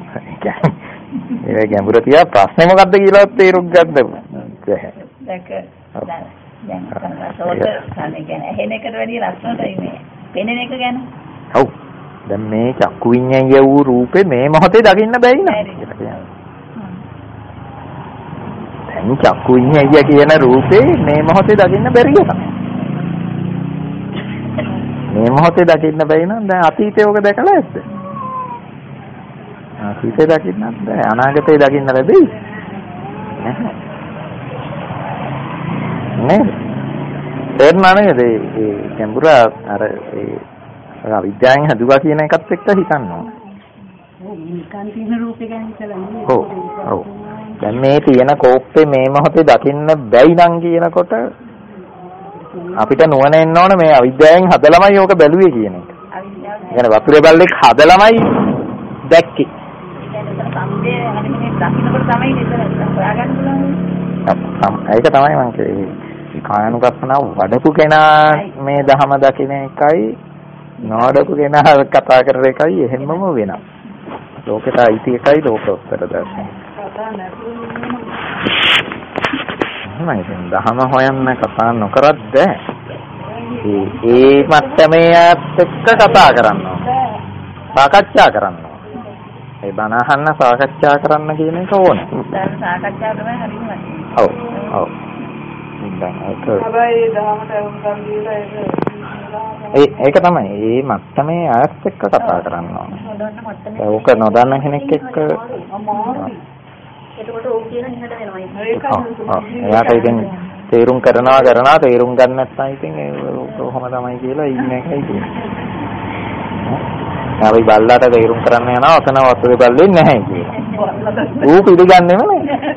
ඒ ගැඹුර තියා ප්‍රශ්නේ මොකද්ද කියලා තේරුම් ගන්න බෑ. දැක දැන් සෝත කන්නේ කියන්නේ එහෙන එකට වැඩිය ලස්සනටයි මේ පෙනෙන එක ගැන. ඔව්. දැන් මේ චක්කු විඤ්ඤාය වූ රූපේ මේ මොහොතේ දකින්න බැයි නේද? දැන් චක්කු විඤ්ඤාය කියන රූපේ මේ මොහොතේ දකින්න බැරි එක. මේ මොහොතේ දකින්න බැයි නම් දැන් අතීතේ ඔක දැකලා ඇද්ද? අතීතේ දකින්නත් බෑ. අනාගතේ දකින්න ලැබෙයි. නැහැ. නේද? තේරුණා නේද? ඒ ගැඹුර අර ඒ අවිද්‍යාවෙන් හදුවා කියන එකත් එක්ක හිතන්න ඕන. ඔව් නිකන් තියෙන රූපේ ගැන හිතලා නෙමෙයි. ඔව්. ඔව්. දැන් මේ තියෙන කෝප්පේ මේ මොහොතේ දකින්න බැයි නම් කියනකොට අපිට නුවණ එන්න ඕන මේ අවිද්‍යාවෙන් හදලාමයි ඕක බැලුවේ කියන එක. අවිද්‍යාව. يعني වතුරේ බල්ලෙක් හදලාමයි දැක්කේ. සම්දේ අනිමේ දකින්නකොට තමයි ඉතින් හොයාගන්න පුළුවන්. ඒක තමයි මම කිව්වේ. කායනුපස්සනාව වඩපු කෙනා මේ ධහම දකින්න එකයි නොවඩපු කෙනා කතා කරන එකයි එහෙමම වෙනවා. ලෝකෙට අයිති එකයි ලෝකෝත්තර දර්ශනය. කතා නැතුව එහෙමයි දැන් ධහම හොයන්න කතා නොකරත් බෑ. ඒ ඒ මට්ටමේ අයත් එක්ක කතා කරන්න ඕනේ. සාකච්ඡා කරන්න ඕනේ. ඒ බණ අහන්න සාකච්ඡා කරන්න කියන එක ඕනේ. දැන් සාකච්ඡා තමයි හරියන්නේ. ඔව් ඔව්. දැන් ඒක හැබැයි ධහමට උන්කම් දීලා ඒ ඒක තමයි. ඒ මට්ටමේ අයත් එක්ක කතා කරන්න ඕනේ. ඒක නොදන්න කෙනෙක් එක්ක එතකොට ඕක කියන හිහට වෙනවා. ඔව්. එයාට ඉතින් තේරුම් කරනවා කරනවා තේරුම් ගන්න නැත්නම් ඉතින් ඒක කොහොම තමයි කියලා ඉන්න එකයි තියෙන්නේ. අපි බල්ලාට තේරුම් කරන්න යනවා ඔතන වතුරේ බල්ලෙන්නේ නැහැ කියලා. ඌ පිළිගන්නේම නැහැ.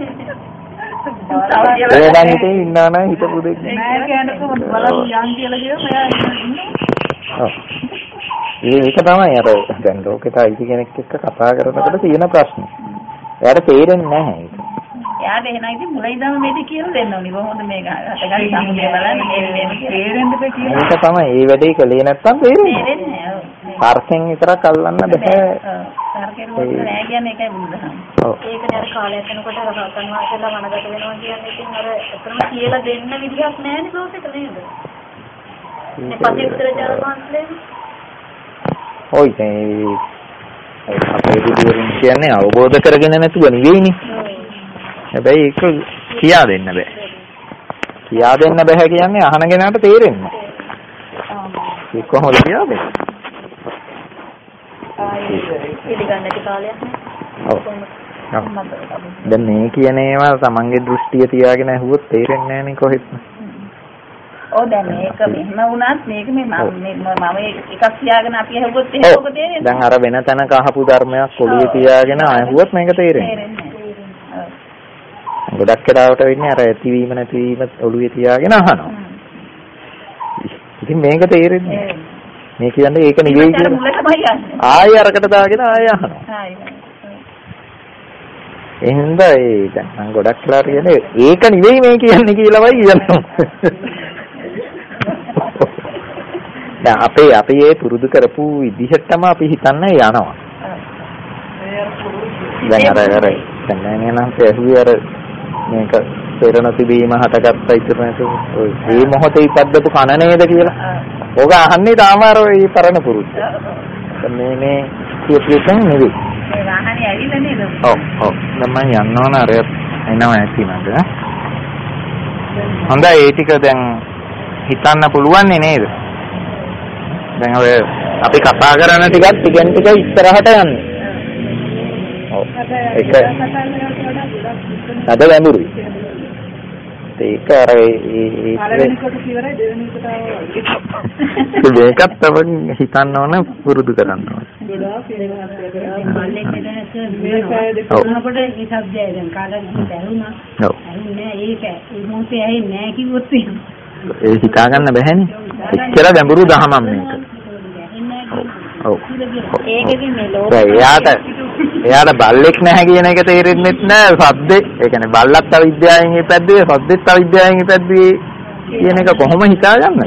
ඒ දැන් ඉතින් ඉන්නා නෑ හිතපු දෙයක් නෑ කියනකො බලන්න යන් කියලා කියව මෙයා ඉන්නවා. ඔව්. ඒක තමයි අර දැන් ලෝකෙට අයිති කෙනෙක් එක්ක කතා කරනකොට තියෙන ප්‍රශ්නේ. එයාට තේරෙන්නේ නැහැ ඒක. එයාට එහෙනම් ඉතින් මුලින් ඉඳන් මේක කියලා දෙන්න ඕනි. කොහොමද මේක හටගන්නේ සමුදේ බලන්න මේ මේ තේරෙන්න බෑ කියලා. ඒක තමයි. ඒ වැඩේ කළේ නැත්තම් තේරෙන්නේ. තේරෙන්නේ නැහැ. තර්කෙන් විතරක් අල්ලන්න බෑ. තර්කෙන් මොකද නෑ කියන්නේ ඒකයි බුදුදහම. ඔව්. ඒකනේ අර කාලයක් යනකොට අර රහතන් වහන්සේලා වනගත වෙනවා කියන්නේ ඉතින් අර එතරම් කියලා දෙන්න විදිහක් නැහැනේ ලෝකෙට නේද? මේ පතිවිතර ජාතකවලදී ඔයි ඒ අපේ බුදුරන් කියන්නේ අවබෝධ කරගෙන නැතුව නෙවෙයිනේ. හැබැයි ඒක කියා දෙන්න බෑ. කියා දෙන්න බෑ කියන්නේ අහන කෙනාට තේරෙන්නේ නැහැ. ඒක කොහොමද කියා දෙන්නේ? පිළිගන්නට කාලයක් නෑ. ඔව්. දැන් මේ කියන ඒවා තමන්ගේ දෘෂ්ටිය තියාගෙන ඇහුවොත් තේරෙන්නේ නැහනේ කොහෙත්ම. ඔව් දැන් මේක මෙහෙම වුණත් මේක මේ මම මම එකක් තියාගෙන අපි ඇහුවොත් එහෙම ඔක තේරෙන්නේ. දැන් අර වෙන තැනක අහපු ධර්මයක් ඔළුවේ තියාගෙන ඇහුවොත් මේක තේරෙන්නේ. ගොඩක් වෙලාවට වෙන්නේ අර ඇතිවීම නැතිවීම ඔළුවේ තියාගෙන අහනවා. ඉතින් මේක තේරෙන්නේ නැහැ. මේ කියන්නේ ඒක නෙවෙයි කියලා. ආයෙ අරකට දාගෙන ආයෙ අහනවා. එහෙනම් ඒ දැන් මම ගොඩක් වෙලාවට කියන්නේ ඒක නෙවෙයි මේ කියන්නේ කියලාමයි කියනවා. දැන් අපේ අපි ඒ පුරුදු කරපු විදිහටම අපි හිතන්න යනවා. දැන් අර අර දැන් නේනම් ඇහුවේ අර මේක පෙරණ තිබීම හටගත්ත ඉතුරු නැතු ඔය මේ මොහොතේ ඉපද්දපු කන නේද කියලා. ඕක අහන්නේ තාම අර ඒ පරණ පුරුද්ද. මේ මේ කියපිටන් නෙවෙයි. මේ වාහනේ ඇවිල්ලා නේද? ඔව් ඔව්. දැන් මම යන්න ඕන අර එනවා ඇති නේද? හොඳයි ඒ ටික දැන් හිතන්න පුළුවන් නේද? දැන් ඔය අපි කතා කරන ටිකත් ටිකෙන් ටික ඉස්සරහට යන්නේ. ඔව්. ඒක අද ගැඹුරුයි. ඒක අර ඒ පළවෙනි කොටස ඉවරයි දෙවෙනි කොටස මේකත් තමයි හිතන්න ඕන පුරුදු කරන්න ඕන. ගොඩාක් මල්ලේ මෙතන මේකකොට මේ සබ්ජය දැන් කාටද දැනුණා. ඔව්. නෑ ඒක ඒ මොහොතේ ඇයි නෑ කිව්වොත් ඒ හිතා ගන්න බැහැනේ. එච්චර ගැඹුරු දහමක් මේක. ඔව්. ඒකෙදි මේ ලෝකෙ එයාට එයාට බල්ලෙක් නැහැ කියන එක තේරෙන්නේ නැහැ. සද්දේ ඒ කියන්නේ බල්ලත් අවිද්‍යාවෙන් ඉපැද්දුවේ සද්දෙත් අවිද්‍යාවෙන් ඉපැද්දුවේ කියන එක කොහොම හිතාගන්නද?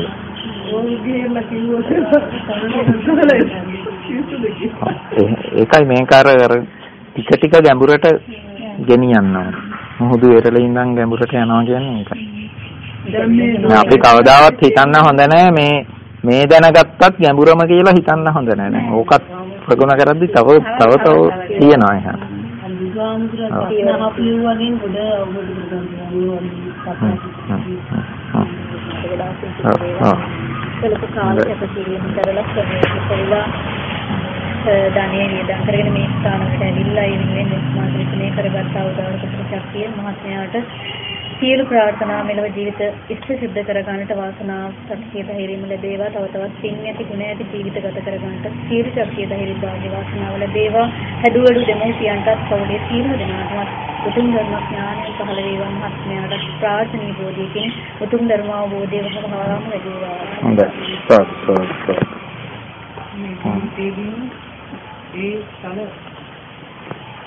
ඒකයි මේක අර අර ටික ටික ගැඹුරට ගෙනියන්න ඕන. මුහුදු වෙරළේ ඉඳන් ගැඹුරට යනවා කියන්නේ ඒකයි. අපි කවදාවත් හිතන්න හොඳ නැහැ මේ මේ දැනගත්තත් ගැඹුරම කියලා හිතන්න හොඳ නැහැ. ඕකත් ප්‍රගුණ කරද්දි තව තව තව තියෙනවා එහෙනම්. දානේ නියදම් කරගෙන මේ ස්ථානකට ඇවිල්ලා ඒ වෙනුවෙන් මාතෘකනේ කරගත් අවදානක ශක්තිය මහත්මයාට සියලු ප්‍රාර්ථනා මෙලව ජීවිත ඉෂ්ට සිද්ධ කර ගන්නට වාසනාව ශක්තිය ධෛර්යම ලැබේවා. තව තවත් පින් ඇති ගුණ ඇති ජීවිත ගත කර ගන්නට සියලු ශක්තිය ධෛර්ය භාග්‍ය වාසනාව ලැබේවා. හැදුවඩු දෙමෝපියන්ටත් පවුලේ සියලු දෙනාටම උතුම් ධර්ම ඥානය පහළ වේවා. මහත්මයාට ප්‍රාර්ථනීය බෝධියකින් උතුම් ධර්ම අවබෝධය වහවහාම ලැබේවා. හොඳයි. සත් සත් සත්. ඒ ස්ථාන